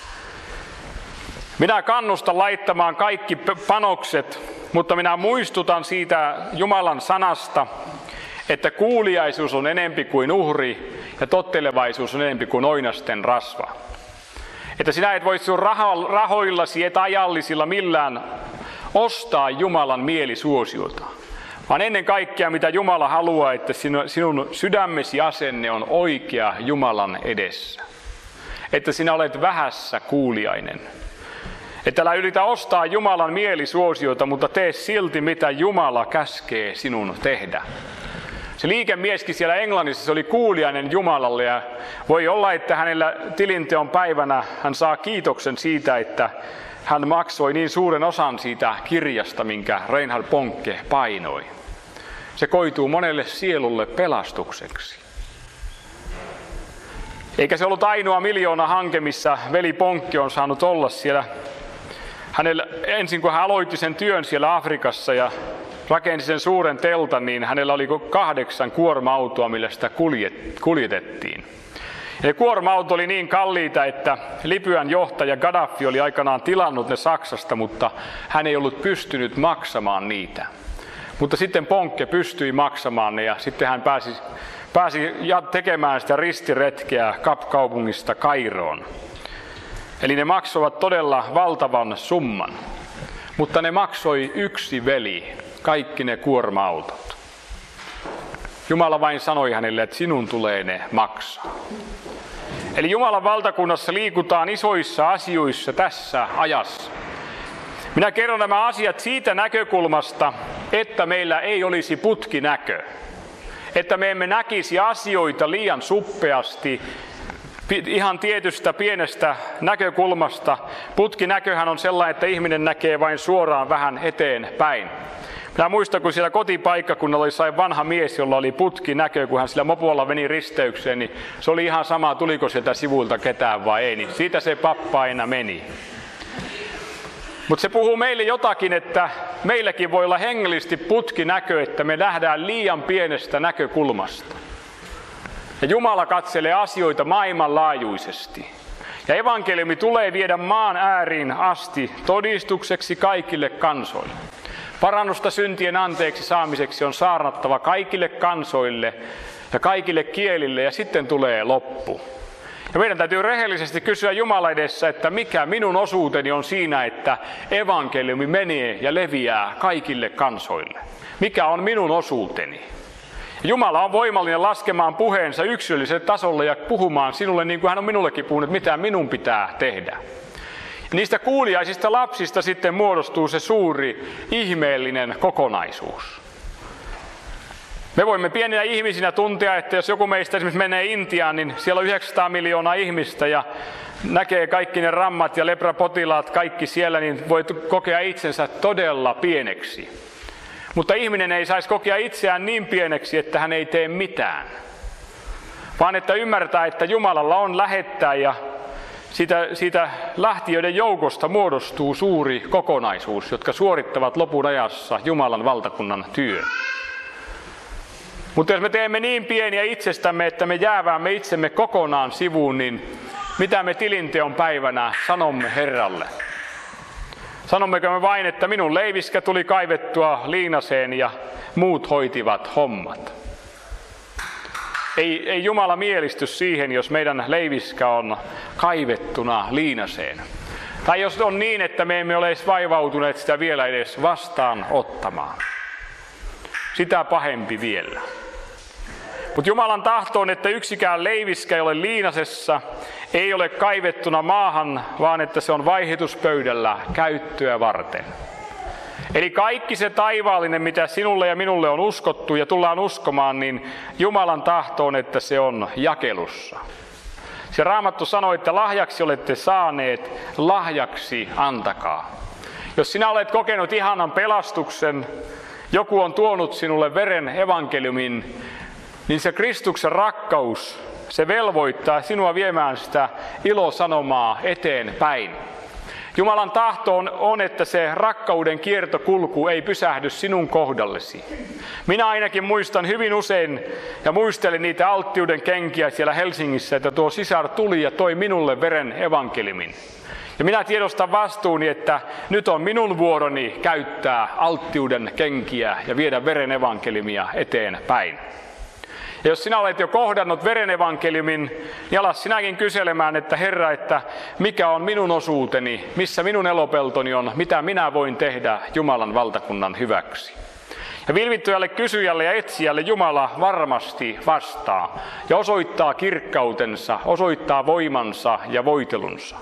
Minä kannustan laittamaan kaikki panokset, mutta minä muistutan siitä Jumalan sanasta, että kuuliaisuus on enempi kuin uhri ja tottelevaisuus on enempi kuin oinasten rasva. Että sinä et voi sinun rahoillasi et ajallisilla millään ostaa Jumalan mielisuosiota, vaan ennen kaikkea mitä Jumala haluaa, että sinun sydämesi asenne on oikea Jumalan edessä. Että sinä olet vähässä kuuliainen. Että älä yritä ostaa Jumalan mielisuosiota, mutta tee silti mitä Jumala käskee sinun tehdä. Se liikemieskin siellä Englannissa se oli kuuliainen Jumalalle ja voi olla, että hänellä tilinteon päivänä hän saa kiitoksen siitä, että hän maksoi niin suuren osan siitä kirjasta, minkä Reinhard Bonke painoi. Se koituu monelle sielulle pelastukseksi. Eikä se ollut ainoa miljoona hanke, missä veli Bonke on saanut olla siellä. Hänellä, ensin kun hän aloitti sen työn siellä Afrikassa ja rakensi sen suuren teltan, niin hänellä oli kahdeksan kuorma-autoa, millä sitä kuljetettiin. Ja ne kuorma-auto oli niin kalliita, että Libyan johtaja Gaddafi oli aikanaan tilannut ne Saksasta, mutta hän ei ollut pystynyt maksamaan niitä. Mutta sitten Bonke pystyi maksamaan ne ja sitten hän pääsi, pääsi tekemään sitä ristiretkeä Kap-kaupungista Kairoon. Eli ne maksoivat todella valtavan summan, mutta ne maksoi yksi veli, kaikki ne kuorma-autot. Jumala vain sanoi hänelle, että sinun tulee ne maksaa. Eli Jumalan valtakunnassa liikutaan isoissa asioissa tässä ajassa. Minä kerron nämä asiat siitä näkökulmasta, että meillä ei olisi putkinäkö. Että me emme näkisi asioita liian suppeasti, ihan tietystä pienestä näkökulmasta. Putkinäköhän on sellainen, että ihminen näkee vain suoraan vähän eteenpäin. Minä muistan, kun siellä kotipaikkakunnalla oli sai vanha mies, jolla oli putkinäkö, kun hän sillä mopolla meni risteykseen, niin se oli ihan sama, tuliko sieltä sivuilta ketään vai ei, niin siitä se pappa aina meni. Mutta se puhuu meille jotakin, että meilläkin voi olla hengellisesti putkinäkö, että me nähdään liian pienestä näkökulmasta. Ja Jumala katselee asioita maailmanlaajuisesti. Ja evankeliumi tulee viedä maan ääriin asti todistukseksi kaikille kansoille. Parannusta syntien anteeksi saamiseksi on saarnattava kaikille kansoille ja kaikille kielille, ja sitten tulee loppu. Ja meidän täytyy rehellisesti kysyä Jumala edessä, että mikä minun osuuteni on siinä, että evankeliumi menee ja leviää kaikille kansoille. Mikä on minun osuuteni? Jumala on voimallinen laskemaan puheensa yksilölliselle tasolle ja puhumaan sinulle niin kuin hän on minullekin puhunut, mitä minun pitää tehdä. Niistä kuuliaisista lapsista sitten muodostuu se suuri, ihmeellinen kokonaisuus. Me voimme pieninä ihmisinä tuntea, että jos joku meistä esimerkiksi menee Intiaan, niin siellä on yhdeksänsataa miljoonaa ihmistä ja näkee kaikki ne rammat ja leprapotilaat, kaikki siellä, niin voi kokea itsensä todella pieneksi. Mutta ihminen ei saisi kokea itseään niin pieneksi, että hän ei tee mitään, vaan että ymmärtää, että Jumalalla on lähettää ja siitä, siitä lähtiöiden joukosta muodostuu suuri kokonaisuus, jotka suorittavat lopun ajassa Jumalan valtakunnan työn. Mutta jos me teemme niin pieniä itsestämme, että me jääväämme itsemme kokonaan sivuun, niin mitä me tilinteon päivänä sanomme Herralle? Sanommeko me vain, että minun leiviskä tuli kaivettua liinaseen ja muut hoitivat hommat? Ei, ei Jumala mielisty siihen, jos meidän leiviskä on kaivettuna liinaseen. Tai jos on niin, että me emme ole edes vaivautuneet sitä vielä edes vastaan ottamaan. Sitä pahempi vielä. Mutta Jumalan tahto on, että yksikään leiviskä ei ole liinasessa, ei ole kaivettuna maahan, vaan että se on vaihituspöydällä käyttöä varten. Eli kaikki se taivaallinen, mitä sinulle ja minulle on uskottu ja tullaan uskomaan, niin Jumalan tahto on, että se on jakelussa. Se Raamattu sanoi, että lahjaksi olette saaneet, lahjaksi antakaa. Jos sinä olet kokenut ihanan pelastuksen, joku on tuonut sinulle veren evankeliumin, niin se Kristuksen rakkaus, se velvoittaa sinua viemään sitä ilosanomaa eteenpäin. Jumalan tahto on, on, että se rakkauden kiertokulku ei pysähdy sinun kohdallesi. Minä ainakin muistan hyvin usein ja muistelin niitä alttiuden kenkiä siellä Helsingissä, että tuo sisar tuli ja toi minulle veren evankeliumin. Ja minä tiedostan vastuuni, että nyt on minun vuoroni käyttää alttiuden kenkiä ja viedä veren evankeliumia eteenpäin. Ja jos sinä olet jo kohdannut veren evankeliumin, niin ala sinäkin kyselemään, että Herra, että mikä on minun osuuteni, missä minun elopeltoni on, mitä minä voin tehdä Jumalan valtakunnan hyväksi. Ja vilvittyjälle kysyjälle ja etsijälle Jumala varmasti vastaa ja osoittaa kirkkautensa, osoittaa voimansa ja voitelunsa.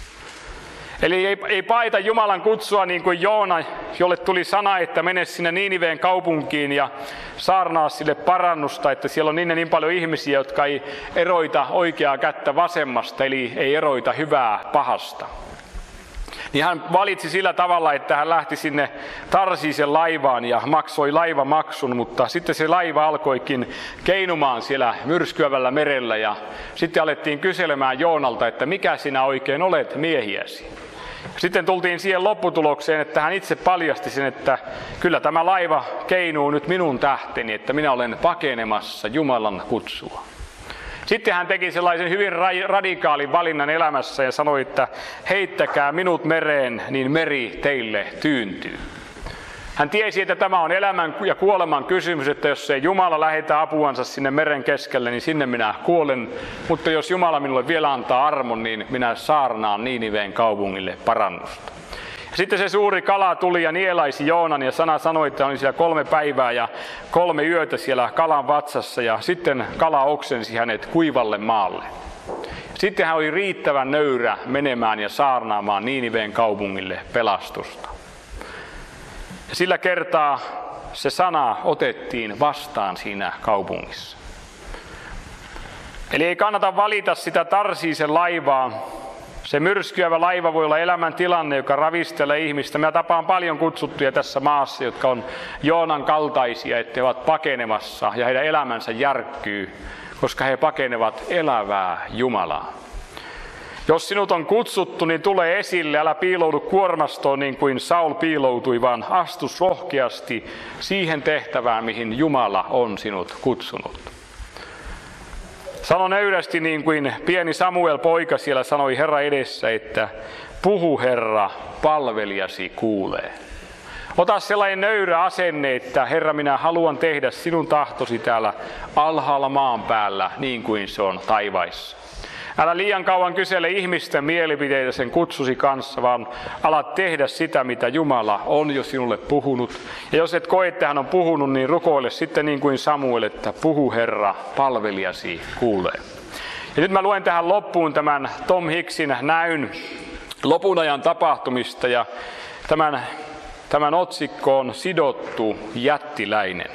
Eli ei, ei paita Jumalan kutsua niin kuin Joona, jolle tuli sana, että mene sinne Niiniveen kaupunkiin ja saarnaa sille parannusta, että siellä on niin ja niin paljon ihmisiä, jotka ei eroita oikeaa kättä vasemmasta, eli ei eroita hyvää pahasta. Niin hän valitsi sillä tavalla, että hän lähti sinne Tarsiisen laivaan ja maksoi laivamaksun, mutta sitten se laiva alkoikin keinumaan siellä myrskyävällä merellä ja sitten alettiin kyselemään Joonalta, että mikä sinä oikein olet miehiäsi. Sitten tultiin siihen lopputulokseen, että hän itse paljasti sen, että kyllä tämä laiva keinuu nyt minun tähteni, että minä olen pakenemassa Jumalan kutsua. Sitten hän teki sellaisen hyvin radikaalin valinnan elämässä ja sanoi, että heittäkää minut mereen, niin meri teille tyyntyy. Hän tiesi, että tämä on elämän ja kuoleman kysymys, että jos ei Jumala lähetä apuansa sinne meren keskelle, niin sinne minä kuolen. Mutta jos Jumala minulle vielä antaa armon, niin minä saarnaan Niiniveen kaupungille parannusta. Sitten se suuri kala tuli ja nielaisi Joonan ja sana sanoi, että oli siellä kolme päivää ja kolme yötä siellä kalan vatsassa ja sitten kala oksensi hänet kuivalle maalle. Sitten hän oli riittävän nöyrä menemään ja saarnaamaan Niiniveen kaupungille pelastusta. Ja sillä kertaa se sana otettiin vastaan siinä kaupungissa. Eli ei kannata valita sitä Tarsiisen laivaa. Se myrskyävä laiva voi olla elämäntilanne, joka ravistelee ihmistä. Mä tapaan paljon kutsuttuja tässä maassa, jotka on Joonan kaltaisia, että he ovat pakenemassa ja heidän elämänsä järkkyy, koska he pakenevat elävää Jumalaa. Jos sinut on kutsuttu, niin tule esille, älä piiloudu kuormastoon niin kuin Saul piiloutui, vaan astu rohkeasti siihen tehtävään, mihin Jumala on sinut kutsunut. Sano nöyrästi niin kuin pieni Samuel poika siellä sanoi Herra edessä, että puhu Herra, palvelijasi kuulee. Ota sellainen nöyrä asenne, että Herra, minä haluan tehdä sinun tahtosi täällä alhaalla maan päällä niin kuin se on taivaissa. Älä liian kauan kysele ihmisten mielipiteitä sen kutsusi kanssa, vaan alat tehdä sitä, mitä Jumala on jo sinulle puhunut. Ja jos et koe, että hän on puhunut, niin rukoile sitten niin kuin Samuel, että puhu Herra, palvelijasi kuulee. Ja nyt mä luen tähän loppuun tämän Tom Hicksin näyn lopun ajan tapahtumista, ja tämän, tämän otsikko on Sidottu jättiläinen.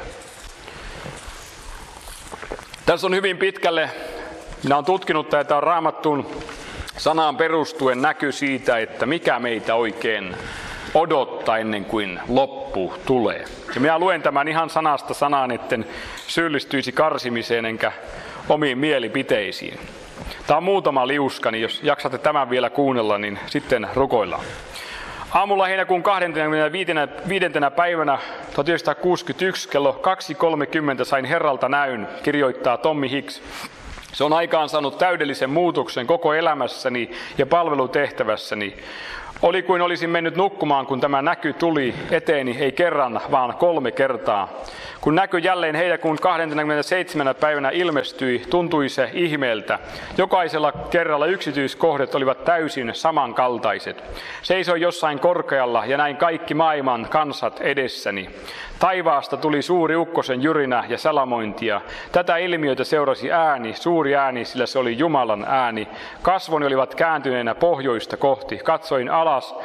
Tässä on hyvin pitkälle, minä olen tutkinut tätä Raamattuun sanaan perustuen näky siitä, että mikä meitä oikein odottaa ennen kuin loppu tulee. Ja minä luen tämän ihan sanasta sanaan, etten syyllistyisi karsimiseen enkä omiin mielipiteisiin. Tämä on muutama liuska, niin jos jaksatte tämän vielä kuunnella, niin sitten rukoillaan. Aamulla heinäkuun kahdeskymmenesviides päivänä tuhatyhdeksänsataakuusikymmentäyksi kello kaksi kolmekymmentä sain Herralta näyn, kirjoittaa Tommy Hicks. Se on aikaan saanut täydellisen muutoksen koko elämässäni ja palvelutehtävässäni. Oli kuin olisin mennyt nukkumaan, kun tämä näky tuli eteeni, ei kerran, vaan kolme kertaa. Kun näky jälleen heinäkuun kahdeskymmenesseitsemäs päivänä ilmestyi, tuntui se ihmeeltä. Jokaisella kerralla yksityiskohdat olivat täysin samankaltaiset. Seisoin jossain korkealla ja näin kaikki maailman kansat edessäni. Taivaasta tuli suuri ukkosen jyrinä ja salamointia. Tätä ilmiötä seurasi ääni, suuri ääni, sillä se oli Jumalan ääni. Kasvoni olivat kääntyneenä pohjoista kohti. Katsoin alas,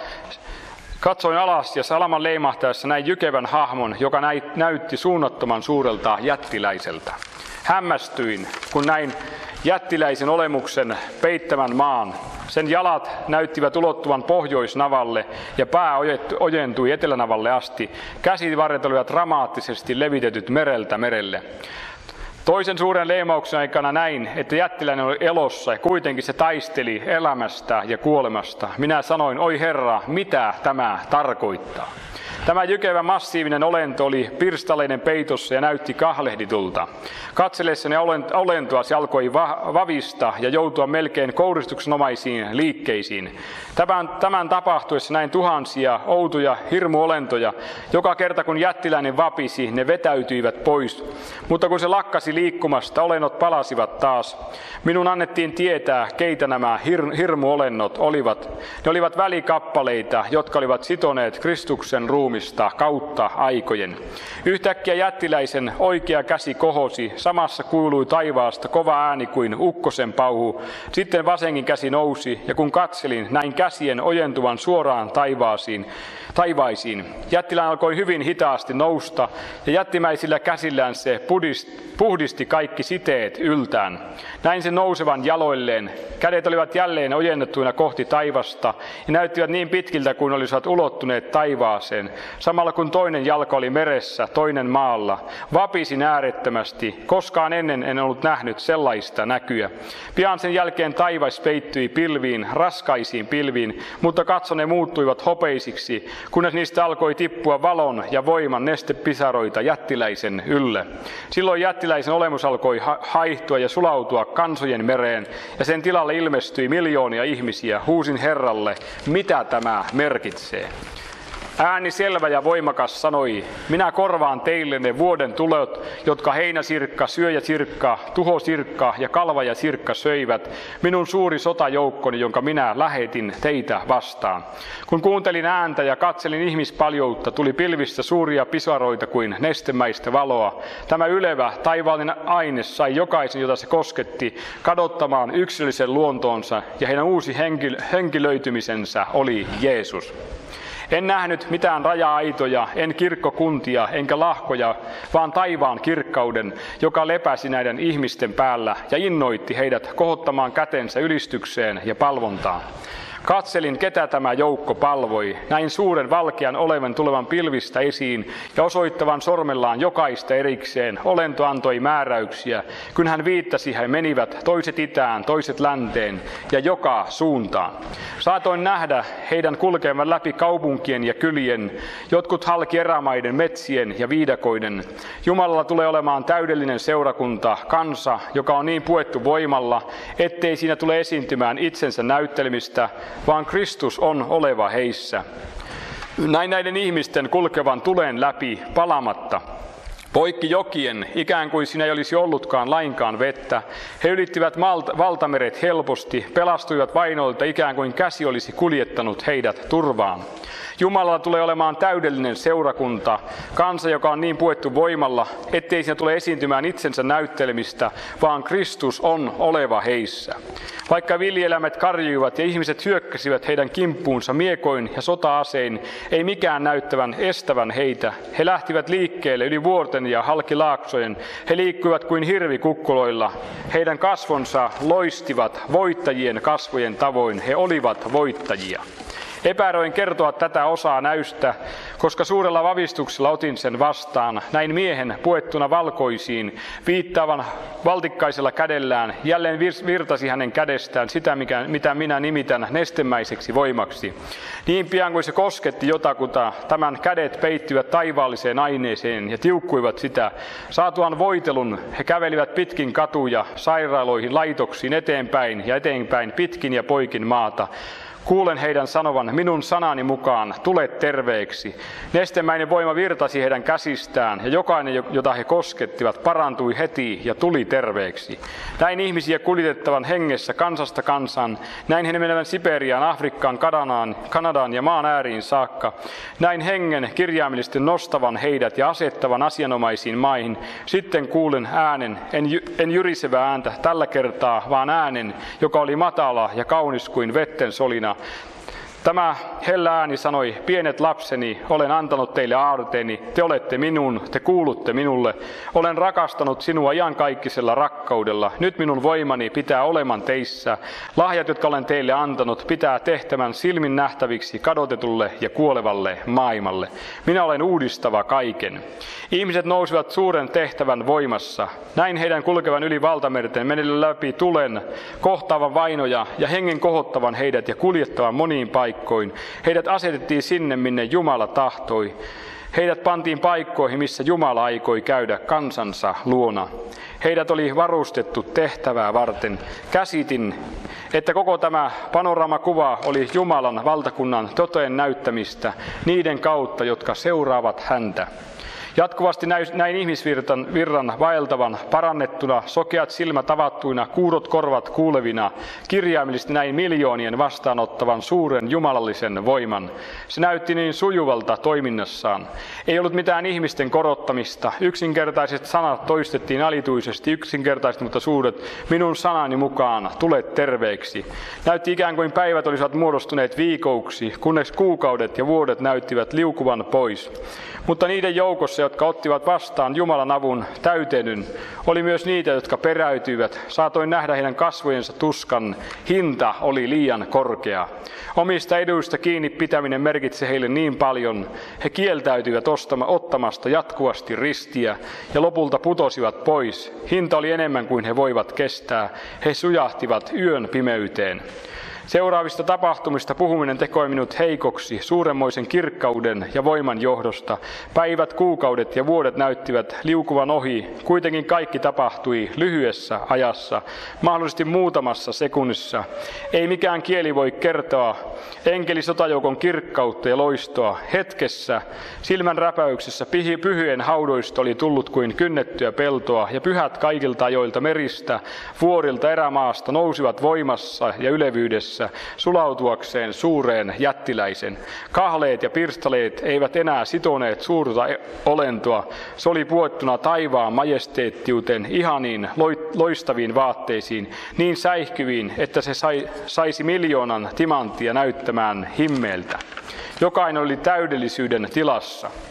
katsoin alas ja salaman leimahtaessa näin jykevän hahmon, joka näytti suunnattoman suurelta jättiläiseltä. Hämmästyin, kun näin jättiläisen olemuksen peittämän maan. Sen jalat näyttivät ulottuvan pohjoisnavalle ja pää ojentui etelänavalle asti. Käsivarret olivat dramaattisesti levitetyt mereltä merelle. Toisen suuren leimauksen aikana näin, että jättiläinen oli elossa ja kuitenkin se taisteli elämästä ja kuolemasta. Minä sanoin, oi Herra, mitä tämä tarkoittaa? Tämä jykevä massiivinen olento oli pirstaleinen peitossa ja näytti kahlehditulta. Katsellessani olentoa se alkoi vavista ja joutua melkein kouristuksenomaisiin liikkeisiin. Tämän, tämän tapahtuessa näin tuhansia outoja hirmuolentoja. Joka kerta kun jättiläinen vapisi, ne vetäytyivät pois. Mutta kun se lakkasi liikkumasta, olennot palasivat taas. Minun annettiin tietää, keitä nämä hir- hirmuolennot olivat. Ne olivat välikappaleita, jotka olivat sitoneet Kristuksen ruumista kautta aikojen. Yhtäkkiä jättiläisen oikea käsi kohosi, samassa kuului taivaasta kova ääni kuin ukkosen pauhu. Sitten vasenkin käsi nousi, ja kun katselin, näin käsien ojentuvan suoraan taivaasiin, taivaisiin. Jättiläinen alkoi hyvin hitaasti nousta, ja jättimäisillä käsillään se puhdisti kaikki siteet yltään. Näin se nousevan jaloilleen. Kädet olivat jälleen ojennettuina kohti taivasta, ja näyttivät niin pitkiltä kuin olisivat ulottuneet taivaaseen. Samalla kun toinen jalka oli meressä, toinen maalla. Vapisin äärettömästi. Koskaan ennen en ollut nähnyt sellaista näkyä. Pian sen jälkeen taivas peittyi pilviin, raskaisiin pilviin, mutta katso ne muuttuivat hopeisiksi, kunnes niistä alkoi tippua valon ja voiman nestepisaroita jättiläisen ylle. Silloin jättiläisen olemus alkoi ha- haihtua ja sulautua kansojen mereen, ja sen tilalle ilmestyi miljoonia ihmisiä. Huusin Herralle, mitä tämä merkitsee? Ääni selvä ja voimakas sanoi, minä korvaan teille ne vuoden tulot, jotka heinäsirkka, syöjäsirkka, tuhosirkka ja kalvajasirkka söivät, minun suuri sotajoukkoni, jonka minä lähetin teitä vastaan. Kun kuuntelin ääntä ja katselin ihmispaljoutta, tuli pilvistä suuria pisaroita kuin nestemäistä valoa. Tämä ylevä, taivaallinen aine sai jokaisen, jota se kosketti, kadottamaan yksilöllisen luontoonsa, ja heidän uusi henkilöitymisensä oli Jeesus. En nähnyt mitään raja-aitoja, en kirkkokuntia, enkä lahkoja, vaan taivaan kirkkauden, joka lepäsi näiden ihmisten päällä ja innoitti heidät kohottamaan kätensä ylistykseen ja palvontaan. Katselin, ketä tämä joukko palvoi. Näin suuren valkean olevan tulevan pilvistä esiin ja osoittavan sormellaan jokaista erikseen. Olento antoi määräyksiä. Kun hän viittasi, he menivät toiset itään, toiset länteen ja joka suuntaan. Saatoin nähdä heidän kulkevan läpi kaupunkien ja kylien, jotkut halki erämaiden, metsien ja viidakoiden. Jumalalla tulee olemaan täydellinen seurakunta, kansa, joka on niin puettu voimalla, ettei siinä tule esiintymään itsensä näyttelemistä, vaan Kristus on oleva heissä. Näin näiden ihmisten kulkevan tulen läpi palamatta. Poikki jokien, ikään kuin siinä ei olisi ollutkaan lainkaan vettä. He ylittivät valtameret helposti, pelastuivat vainoilta ikään kuin käsi olisi kuljettanut heidät turvaan. Jumalalla tulee olemaan täydellinen seurakunta, kansa, joka on niin puettu voimalla, ettei siinä tule esiintymään itsensä näyttelemistä, vaan Kristus on oleva heissä. Vaikka villieläimet karjuivat ja ihmiset hyökkäsivät heidän kimppuunsa miekoin ja sota-asein, ei mikään näyttävän estävän heitä. He lähtivät liikkeelle yli vuorten ja halki laaksojen. He liikkuivat kuin hirvi kukkuloilla. Heidän kasvonsa loistivat voittajien kasvojen tavoin. He olivat voittajia. Epäröin kertoa tätä osaa näystä, koska suurella vavistuksella otin sen vastaan, näin miehen puettuna valkoisiin, viittaavan valtikkaisella kädellään, jälleen virtasi hänen kädestään sitä, mikä, mitä minä nimitän nestemäiseksi voimaksi. Niin pian kuin se kosketti jotakuta, tämän kädet peittyivät taivaalliseen aineeseen ja tiukkuivat sitä. Saatuan voitelun he kävelivät pitkin katuja, sairaaloihin, laitoksiin eteenpäin ja eteenpäin pitkin ja poikin maata. Kuulen heidän sanovan, minun sanani mukaan, tule terveeksi. Nestemäinen voima virtasi heidän käsistään, ja jokainen, jota he koskettivat, parantui heti ja tuli terveeksi. Näin ihmisiä kuljetettavan hengessä kansasta kansaan, näin he menevän Siperiaan, Afrikkaan, Kanadaan, Kanadaan ja maan ääriin saakka. Näin hengen kirjaimellisesti nostavan heidät ja asettavan asianomaisiin maihin. Sitten kuulen äänen, en, en jyrisevää ääntä tällä kertaa, vaan äänen, joka oli matala ja kaunis kuin vetten solina. Tämä hellä ääni sanoi, pienet lapseni, olen antanut teille aarteeni, te olette minun, te kuulutte minulle. Olen rakastanut sinua iankaikkisella rakkaudella. Nyt minun voimani pitää oleman teissä. Lahjat, jotka olen teille antanut, pitää tehtävän silmin nähtäviksi kadotetulle ja kuolevalle maailmalle. Minä olen uudistava kaiken. Ihmiset nousivat suuren tehtävän voimassa. Näin heidän kulkevan yli valtamerten, menelle läpi tulen, kohtaavan vainoja ja hengen kohottavan heidät ja kuljettavan moniin paikkoihin. Heidät asetettiin sinne, minne Jumala tahtoi. Heidät pantiin paikkoihin, missä Jumala aikoi käydä kansansa luona. Heidät oli varustettu tehtävää varten. Käsitin, että koko tämä panoramakuva oli Jumalan valtakunnan toteen näyttämistä niiden kautta, jotka seuraavat häntä. Jatkuvasti näin ihmisvirran virran vaeltavan, parannettuna, sokeat silmät avattuina, kuurot korvat kuulevina, kirjaimellisesti näin miljoonien vastaanottavan suuren jumalallisen voiman. Se näytti niin sujuvalta toiminnassaan. Ei ollut mitään ihmisten korottamista. Yksinkertaiset sanat toistettiin alituisesti, yksinkertaiset mutta suuret. Minun sanani mukaan, tule terveeksi. Näytti ikään kuin päivät olisivat muodostuneet viikoiksi, kunnes kuukaudet ja vuodet näyttivät liukuvan pois. Mutta niiden joukossa, jotka ottivat vastaan Jumalan avun täytenyn, oli myös niitä, jotka peräytyivät. Saatoin nähdä heidän kasvojensa tuskan. Hinta oli liian korkea. Omista eduista kiinni pitäminen merkitsi heille niin paljon. He kieltäytyivät ostama, ottamasta jatkuvasti ristiä ja lopulta putosivat pois. Hinta oli enemmän kuin he voivat kestää. He sujahtivat yön pimeyteen. Seuraavista tapahtumista puhuminen tekoi minut heikoksi suuremmoisen kirkkauden ja voiman johdosta. Päivät, kuukaudet ja vuodet näyttivät liukuvan ohi. Kuitenkin kaikki tapahtui lyhyessä ajassa, mahdollisesti muutamassa sekunnissa. Ei mikään kieli voi kertoa enkeli sotajoukon kirkkautta ja loistoa. Hetkessä, silmän räpäyksessä pyhien haudoista oli tullut kuin kynnettyä peltoa, ja pyhät kaikilta ajoilta meristä, vuorilta, erämaasta nousivat voimassa ja ylevyydessä, sulautuakseen suureen jättiläisen. Kahleet ja pirstaleet eivät enää sitoneet suurta olentoa. Se oli puettuna taivaan majesteettiuteen, ihaniin, loistaviin vaatteisiin, niin säihkyviin, että se sai, saisi miljoonan timanttia näyttämään himmeeltä. Jokainen oli täydellisyyden tilassa.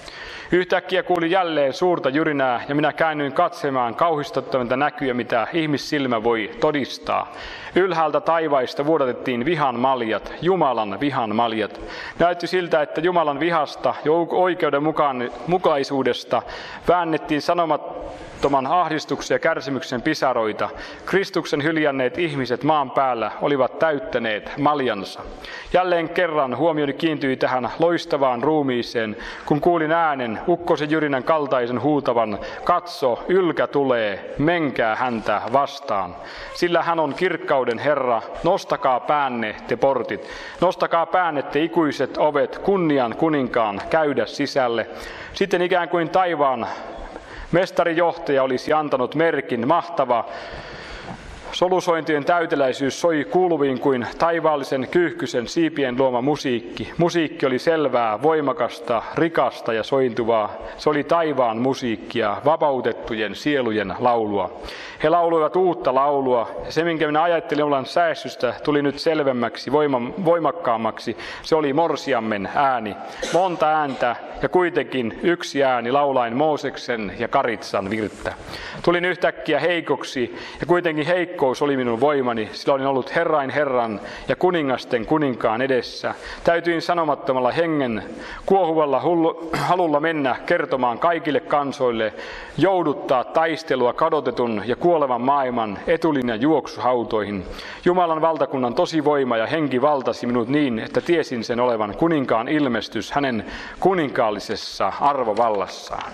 Yhtäkkiä kuulin jälleen suurta jyrinää ja minä käännyin katsemaan kauhistuttavinta näkyä, mitä ihmissilmä voi todistaa. Ylhäältä taivaista vuodatettiin vihan maljat, Jumalan vihan maljat. Näytti siltä, että Jumalan vihasta ja oikeudenmukaisuudesta väännettiin sanomattoman ahdistuksen ja kärsimyksen pisaroita. Kristuksen hyljänneet ihmiset maan päällä olivat täyttäneet maljansa. Jälleen kerran huomioni kiintyi tähän loistavaan ruumiiseen, kun kuulin äänen ukkosen jyrinän kaltaisen huutavan: katso, ylkä tulee, menkää häntä vastaan. Sillä hän on kirkkauden Herra, nostakaa päänne te portit, nostakaa päänne te ikuiset ovet, kunnian kuninkaan käydä sisälle. Sitten ikään kuin taivaan mestarijohtaja olisi antanut merkin, mahtava solusointien täyteläisyys soi kuuluviin kuin taivaallisen kyyhkysen siipien luoma musiikki. Musiikki oli selvää, voimakasta, rikasta ja sointuvaa. Se oli taivaan musiikkia, vapautettujen sielujen laulua. He lauloivat uutta laulua, ja se, minkä minä ajattelin olan säästystä, tuli nyt selvemmäksi, voima, voimakkaammaksi. Se oli morsiammen ääni. Monta ääntä, ja kuitenkin yksi ääni laulain Mooseksen ja Karitsan virttä. Tulin yhtäkkiä heikoksi, ja kuitenkin heikkous oli minun voimani, sillä olin ollut Herrain Herran ja kuningasten kuninkaan edessä. Täytyin sanomattomalla hengen kuohuvalla hullu, halulla mennä kertomaan kaikille kansoille, jouduttaa taistelua kadotetun ja kuolevan maailman etulinjan juoksuhautoihin. Jumalan valtakunnan tosi voima ja henki valtasi minut niin, että tiesin sen olevan kuninkaan ilmestys hänen kuninkaallisessa arvovallassaan.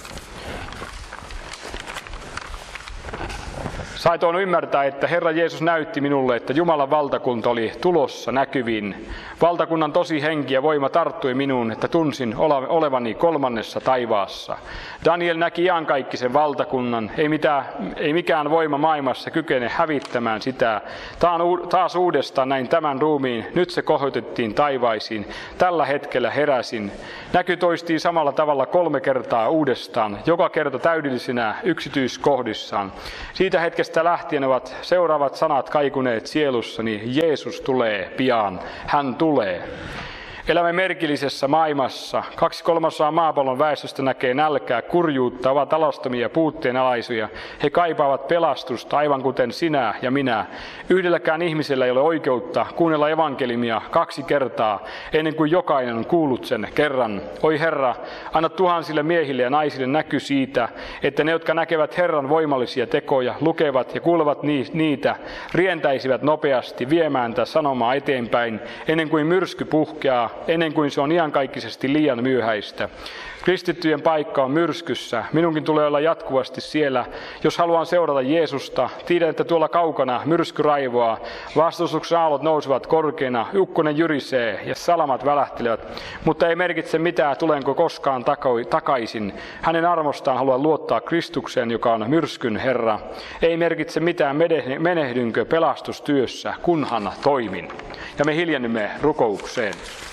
Saitoin ymmärtää, että Herra Jeesus näytti minulle, että Jumalan valtakunta oli tulossa näkyviin. Valtakunnan tosi henki ja voima tarttui minuun, että tunsin olevani kolmannessa taivaassa. Daniel näki iankaikkisen valtakunnan, ei, mitään, ei mikään voima maailmassa kykene hävittämään sitä. Taas uudestaan näin tämän ruumiin, nyt se kohotettiin taivaisiin. Tällä hetkellä heräsin. Näky toistiin samalla tavalla kolme kertaa uudestaan, joka kerta täydellisinä yksityiskohdissaan. Siitä hetkestä lähtien ovat seuraavat sanat kaikuneet sielussani: Jeesus tulee pian, hän tulee. Elämme merkillisessä maailmassa. Kaksi kolmasosaa maapallon väestöstä näkee nälkää, kurjuutta, ovat alastomia ja puutteenalaisuja. He kaipaavat pelastusta, aivan kuten sinä ja minä. Yhdelläkään ihmisellä ei ole oikeutta kuunnella evankeliumia kaksi kertaa, ennen kuin jokainen on kuullut sen kerran. Oi Herra, anna tuhansille miehille ja naisille näky siitä, että ne, jotka näkevät Herran voimallisia tekoja, lukevat ja kuulevat niitä, rientäisivät nopeasti viemään tätä sanomaa eteenpäin, ennen kuin myrsky puhkeaa, ennen kuin se on iankaikkisesti liian myöhäistä. Kristittyjen paikka on myrskyssä. Minunkin tulee olla jatkuvasti siellä, jos haluan seurata Jeesusta. Tiedän, että tuolla kaukana myrsky raivoaa, vastustuksen aallot nousevat korkeina, ukkonen jyrisee ja salamat välähtelevät, mutta ei merkitse mitään, tulenko koskaan takaisin. Hänen armostaan haluan luottaa Kristukseen, joka on myrskyn Herra. Ei merkitse mitään, menehdynkö pelastustyössä, kunhan toimin. Ja me hiljennymme rukoukseen.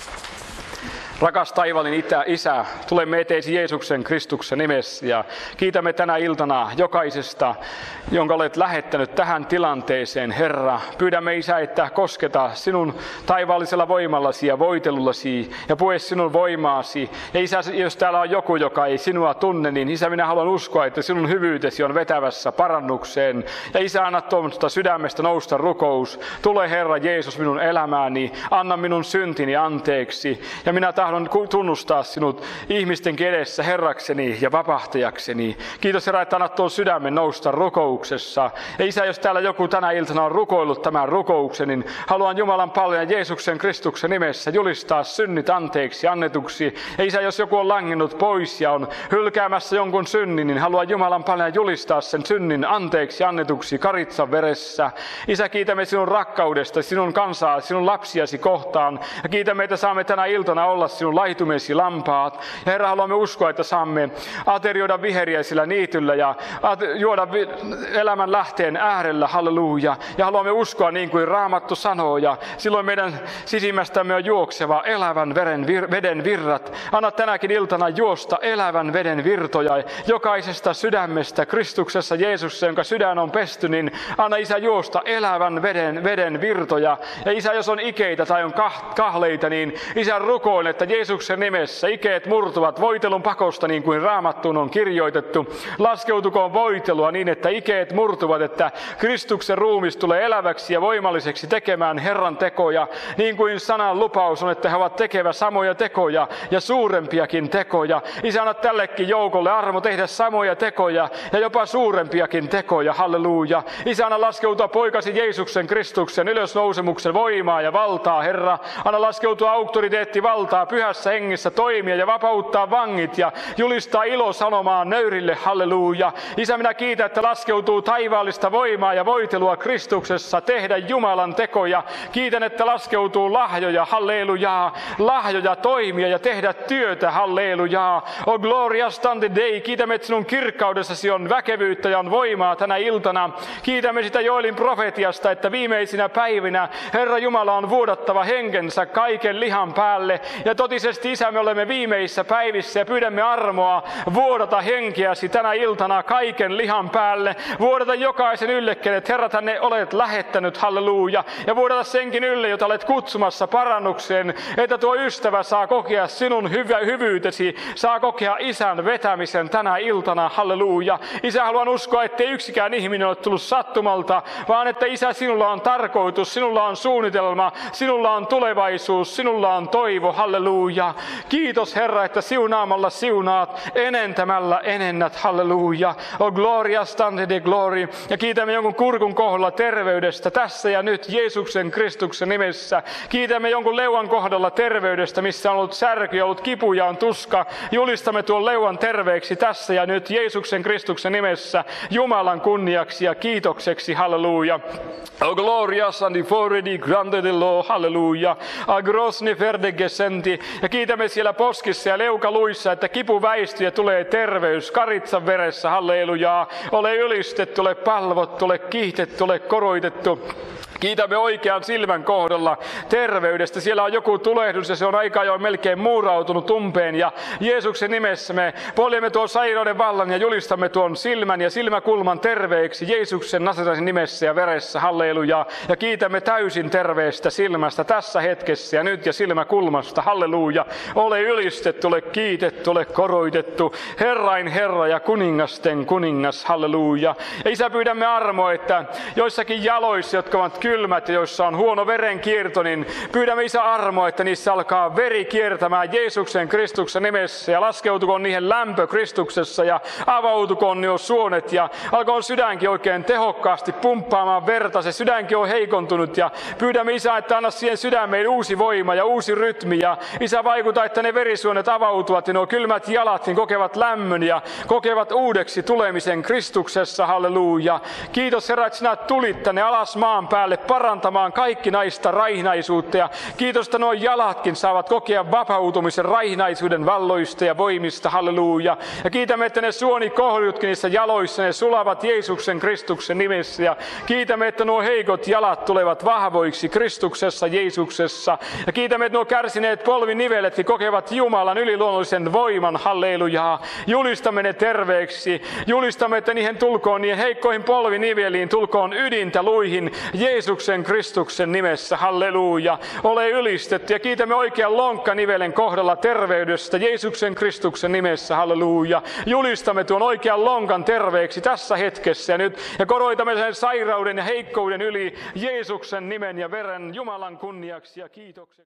Rakas taivallinen itä, Isä, tulemme eteesi Jeesuksen Kristuksen nimessä ja kiitämme tänä iltana jokaisesta, jonka olet lähettänyt tähän tilanteeseen, Herra. Pyydämme, Isä, että kosketa sinun taivaallisella voimallasi ja voitelullasi ja pue sinun voimaasi. Ja Isä, jos täällä on joku, joka ei sinua tunne, niin Isä, minä haluan uskoa, että sinun hyvyytesi on vetävässä parannukseen. Ja Isä, anna tuommoista sydämestä nousta rukous. Tule, Herra Jeesus, minun elämääni, anna minun syntini anteeksi. Ja minä tahdon tunnustaa sinut ihmisten edessä Herrakseni ja vapahtajakseni. Kiitos, Herra, että annat tuon sydämen nousta rukouksessa. Ja Isä, jos täällä joku tänä iltana on rukoillut tämän rukouksen, niin haluan Jumalan paljon Jeesuksen Kristuksen nimessä julistaa synnit anteeksi annetuksi. Ja Isä, jos joku on langennut pois ja on hylkäämässä jonkun synnin, niin haluan Jumalan paljon julistaa sen synnin anteeksi annetuksi Karitsan veressä. Isä, kiitämme sinun rakkaudesta, sinun kansaa, sinun lapsiasi kohtaan. Ja kiitämme, että saamme tänä iltana olla sinun laitumesi lampaat. Ja Herra, haluamme uskoa, että saamme aterioida viheriäisillä niityllä ja juoda elämän lähteen äärellä, halleluja. Ja haluamme uskoa niin kuin Raamattu sanoo, ja silloin meidän sisimmästämme on juokseva elävän veden, vir, veden virrat. Anna tänäkin iltana juosta elävän veden virtoja jokaisesta sydämestä Kristuksessa Jeesuksessa, jonka sydän on pesty, niin anna, Isä, juosta elävän veden, veden virtoja. Ja Isä, jos on ikeitä tai on kahleita, niin Isä, rukoilen, että että Jeesuksen nimessä ikeet murtuvat voitelun pakosta niin kuin Raamattuun on kirjoitettu. Laskeutukoon voitelua niin, että ikeet murtuvat, että Kristuksen ruumis tulee eläväksi ja voimalliseksi tekemään Herran tekoja, niin kuin sanan lupaus on, että he ovat tekevä samoja tekoja ja suurempiakin tekoja. Isä, anna tällekin joukolle armo tehdä samoja tekoja ja jopa suurempiakin tekoja. Halleluja. Isä, anna laskeutua poikasi Jeesuksen Kristuksen ylösnousemuksen voimaa ja valtaa, Herra. Anna laskeutua auktoriteetti valtaa pyhässä hengissä toimia ja vapauttaa vangit ja julistaa ilosanomaa nöyrille. Halleluja. Isä, minä kiitän, että laskeutuu taivaallista voimaa ja voitelua Kristuksessa tehdä Jumalan tekoja. Kiitän, että laskeutuu lahjoja. Hallelujaa. Lahjoja toimia ja tehdä työtä. Hallelujaa. O glorious Sunday day. Kiitämme, että sinun kirkkaudessasi on väkevyyttä ja on voimaa tänä iltana. Kiitämme sitä Joelin profetiasta, että viimeisinä päivinä Herra Jumala on vuodattava henkensä kaiken lihan päälle. Ja totisesti, Isä, me olemme viimeisissä päivissä ja pyydämme armoa vuodata henkeäsi tänä iltana kaiken lihan päälle. Vuodata jokaisen ylle, kenet Herra tänne olet lähettänyt. Halleluja. Ja vuodata senkin ylle, jota olet kutsumassa parannukseen, että tuo ystävä saa kokea sinun hyvä, hyvyytesi, saa kokea Isän vetämisen tänä iltana. Halleluja. Isä, haluan uskoa, ettei yksikään ihminen ole tullut sattumalta, vaan että Isä, sinulla on tarkoitus, sinulla on suunnitelma, sinulla on tulevaisuus, sinulla on toivo. Halleluja. Kiitos, Herra, että siunaamalla siunaat, enentämällä enennät. Halleluja. O gloria stande de glory. Ja kiitämme jonkun kurkun kohdalla terveydestä tässä ja nyt Jeesuksen Kristuksen nimessä. Kiitämme jonkun leuan kohdalla terveydestä, missä on ollut särky, ollut kipu ja on tuska. Julistamme tuon leuan terveeksi tässä ja nyt Jeesuksen Kristuksen nimessä Jumalan kunniaksi ja kiitokseksi. Halleluja. O gloria sandi foredi grande de lo. Halleluja. A grosni verde gesenti. Ja kiitämme siellä poskissa ja leukaluissa, että kipu väistyy ja tulee terveys karitsan veressä. Halleluja. Ole ylistetty, ole palvottu, ole kiitetty, ole koroitettu. Kiitämme oikean silmän kohdalla terveydestä. Siellä on joku tulehdus ja se on aika ajoin melkein muurautunut umpeen. Ja Jeesuksen nimessä me poljemme tuon sairauden vallan ja julistamme tuon silmän ja silmäkulman terveeksi Jeesuksen Nasaretin nimessä ja veressä. Halleluja. Ja kiitämme täysin terveestä silmästä tässä hetkessä ja nyt ja silmäkulmasta. Halleluja. Ole ylistetty, ole kiitetty, ole koroitettu. Herrain Herra ja kuningasten kuningas. Halleluja. Ja Isä, pyydämme armoa, että joissakin jaloissa, jotka ovat kylmät ja joissa on huono verenkierto, niin pyydämme, Isä, armoa, että niissä alkaa veri kiertämään Jeesuksen Kristuksen nimessä ja laskeutukoon niihin lämpö Kristuksessa ja avautukoon ne suonet ja alkoon sydänkin oikein tehokkaasti pumppaamaan verta. Se sydänkin on heikontunut ja pyydämme, Isä, että anna siihen sydämeen uusi voima ja uusi rytmi ja Isä, vaikuta, että ne verisuonet avautuvat ja nuo kylmät jalat niin kokevat lämmön ja kokevat uudeksi tulemisen Kristuksessa. Halleluja. Kiitos, Herra, että sinä tulit tänne alas maan päälle parantamaan kaikki naista raihnaisuutta ja kiitos, että nuo jalatkin saavat kokea vapautumisen raihnaisuuden valloista ja voimista. Halleluja. Ja kiitämme, että ne suonikohdutkin niissä jaloissa, ne sulavat Jeesuksen Kristuksen nimessä ja kiitämme, että nuo heikot jalat tulevat vahvoiksi Kristuksessa, Jeesuksessa. Ja kiitämme, että nuo kärsineet polviniveletkin kokevat Jumalan yliluonnollisen voiman. Hallelujaa. Julistamme ne terveeksi. Julistamme, että niihin tulkoon, niihin heikkoihin polviniveliin tulkoon ydintä luihin Jeesuksen Kristuksen nimessä. Halleluja. Ole ylistetty ja kiitämme oikean lonkkanivelen kohdalla terveydestä Jeesuksen Kristuksen nimessä. Halleluja. Julistamme tuon oikean lonkan terveeksi tässä hetkessä ja nyt ja koroitamme sen sairauden ja heikkouden yli Jeesuksen nimen ja veren Jumalan kunniaksi ja kiitokseksi.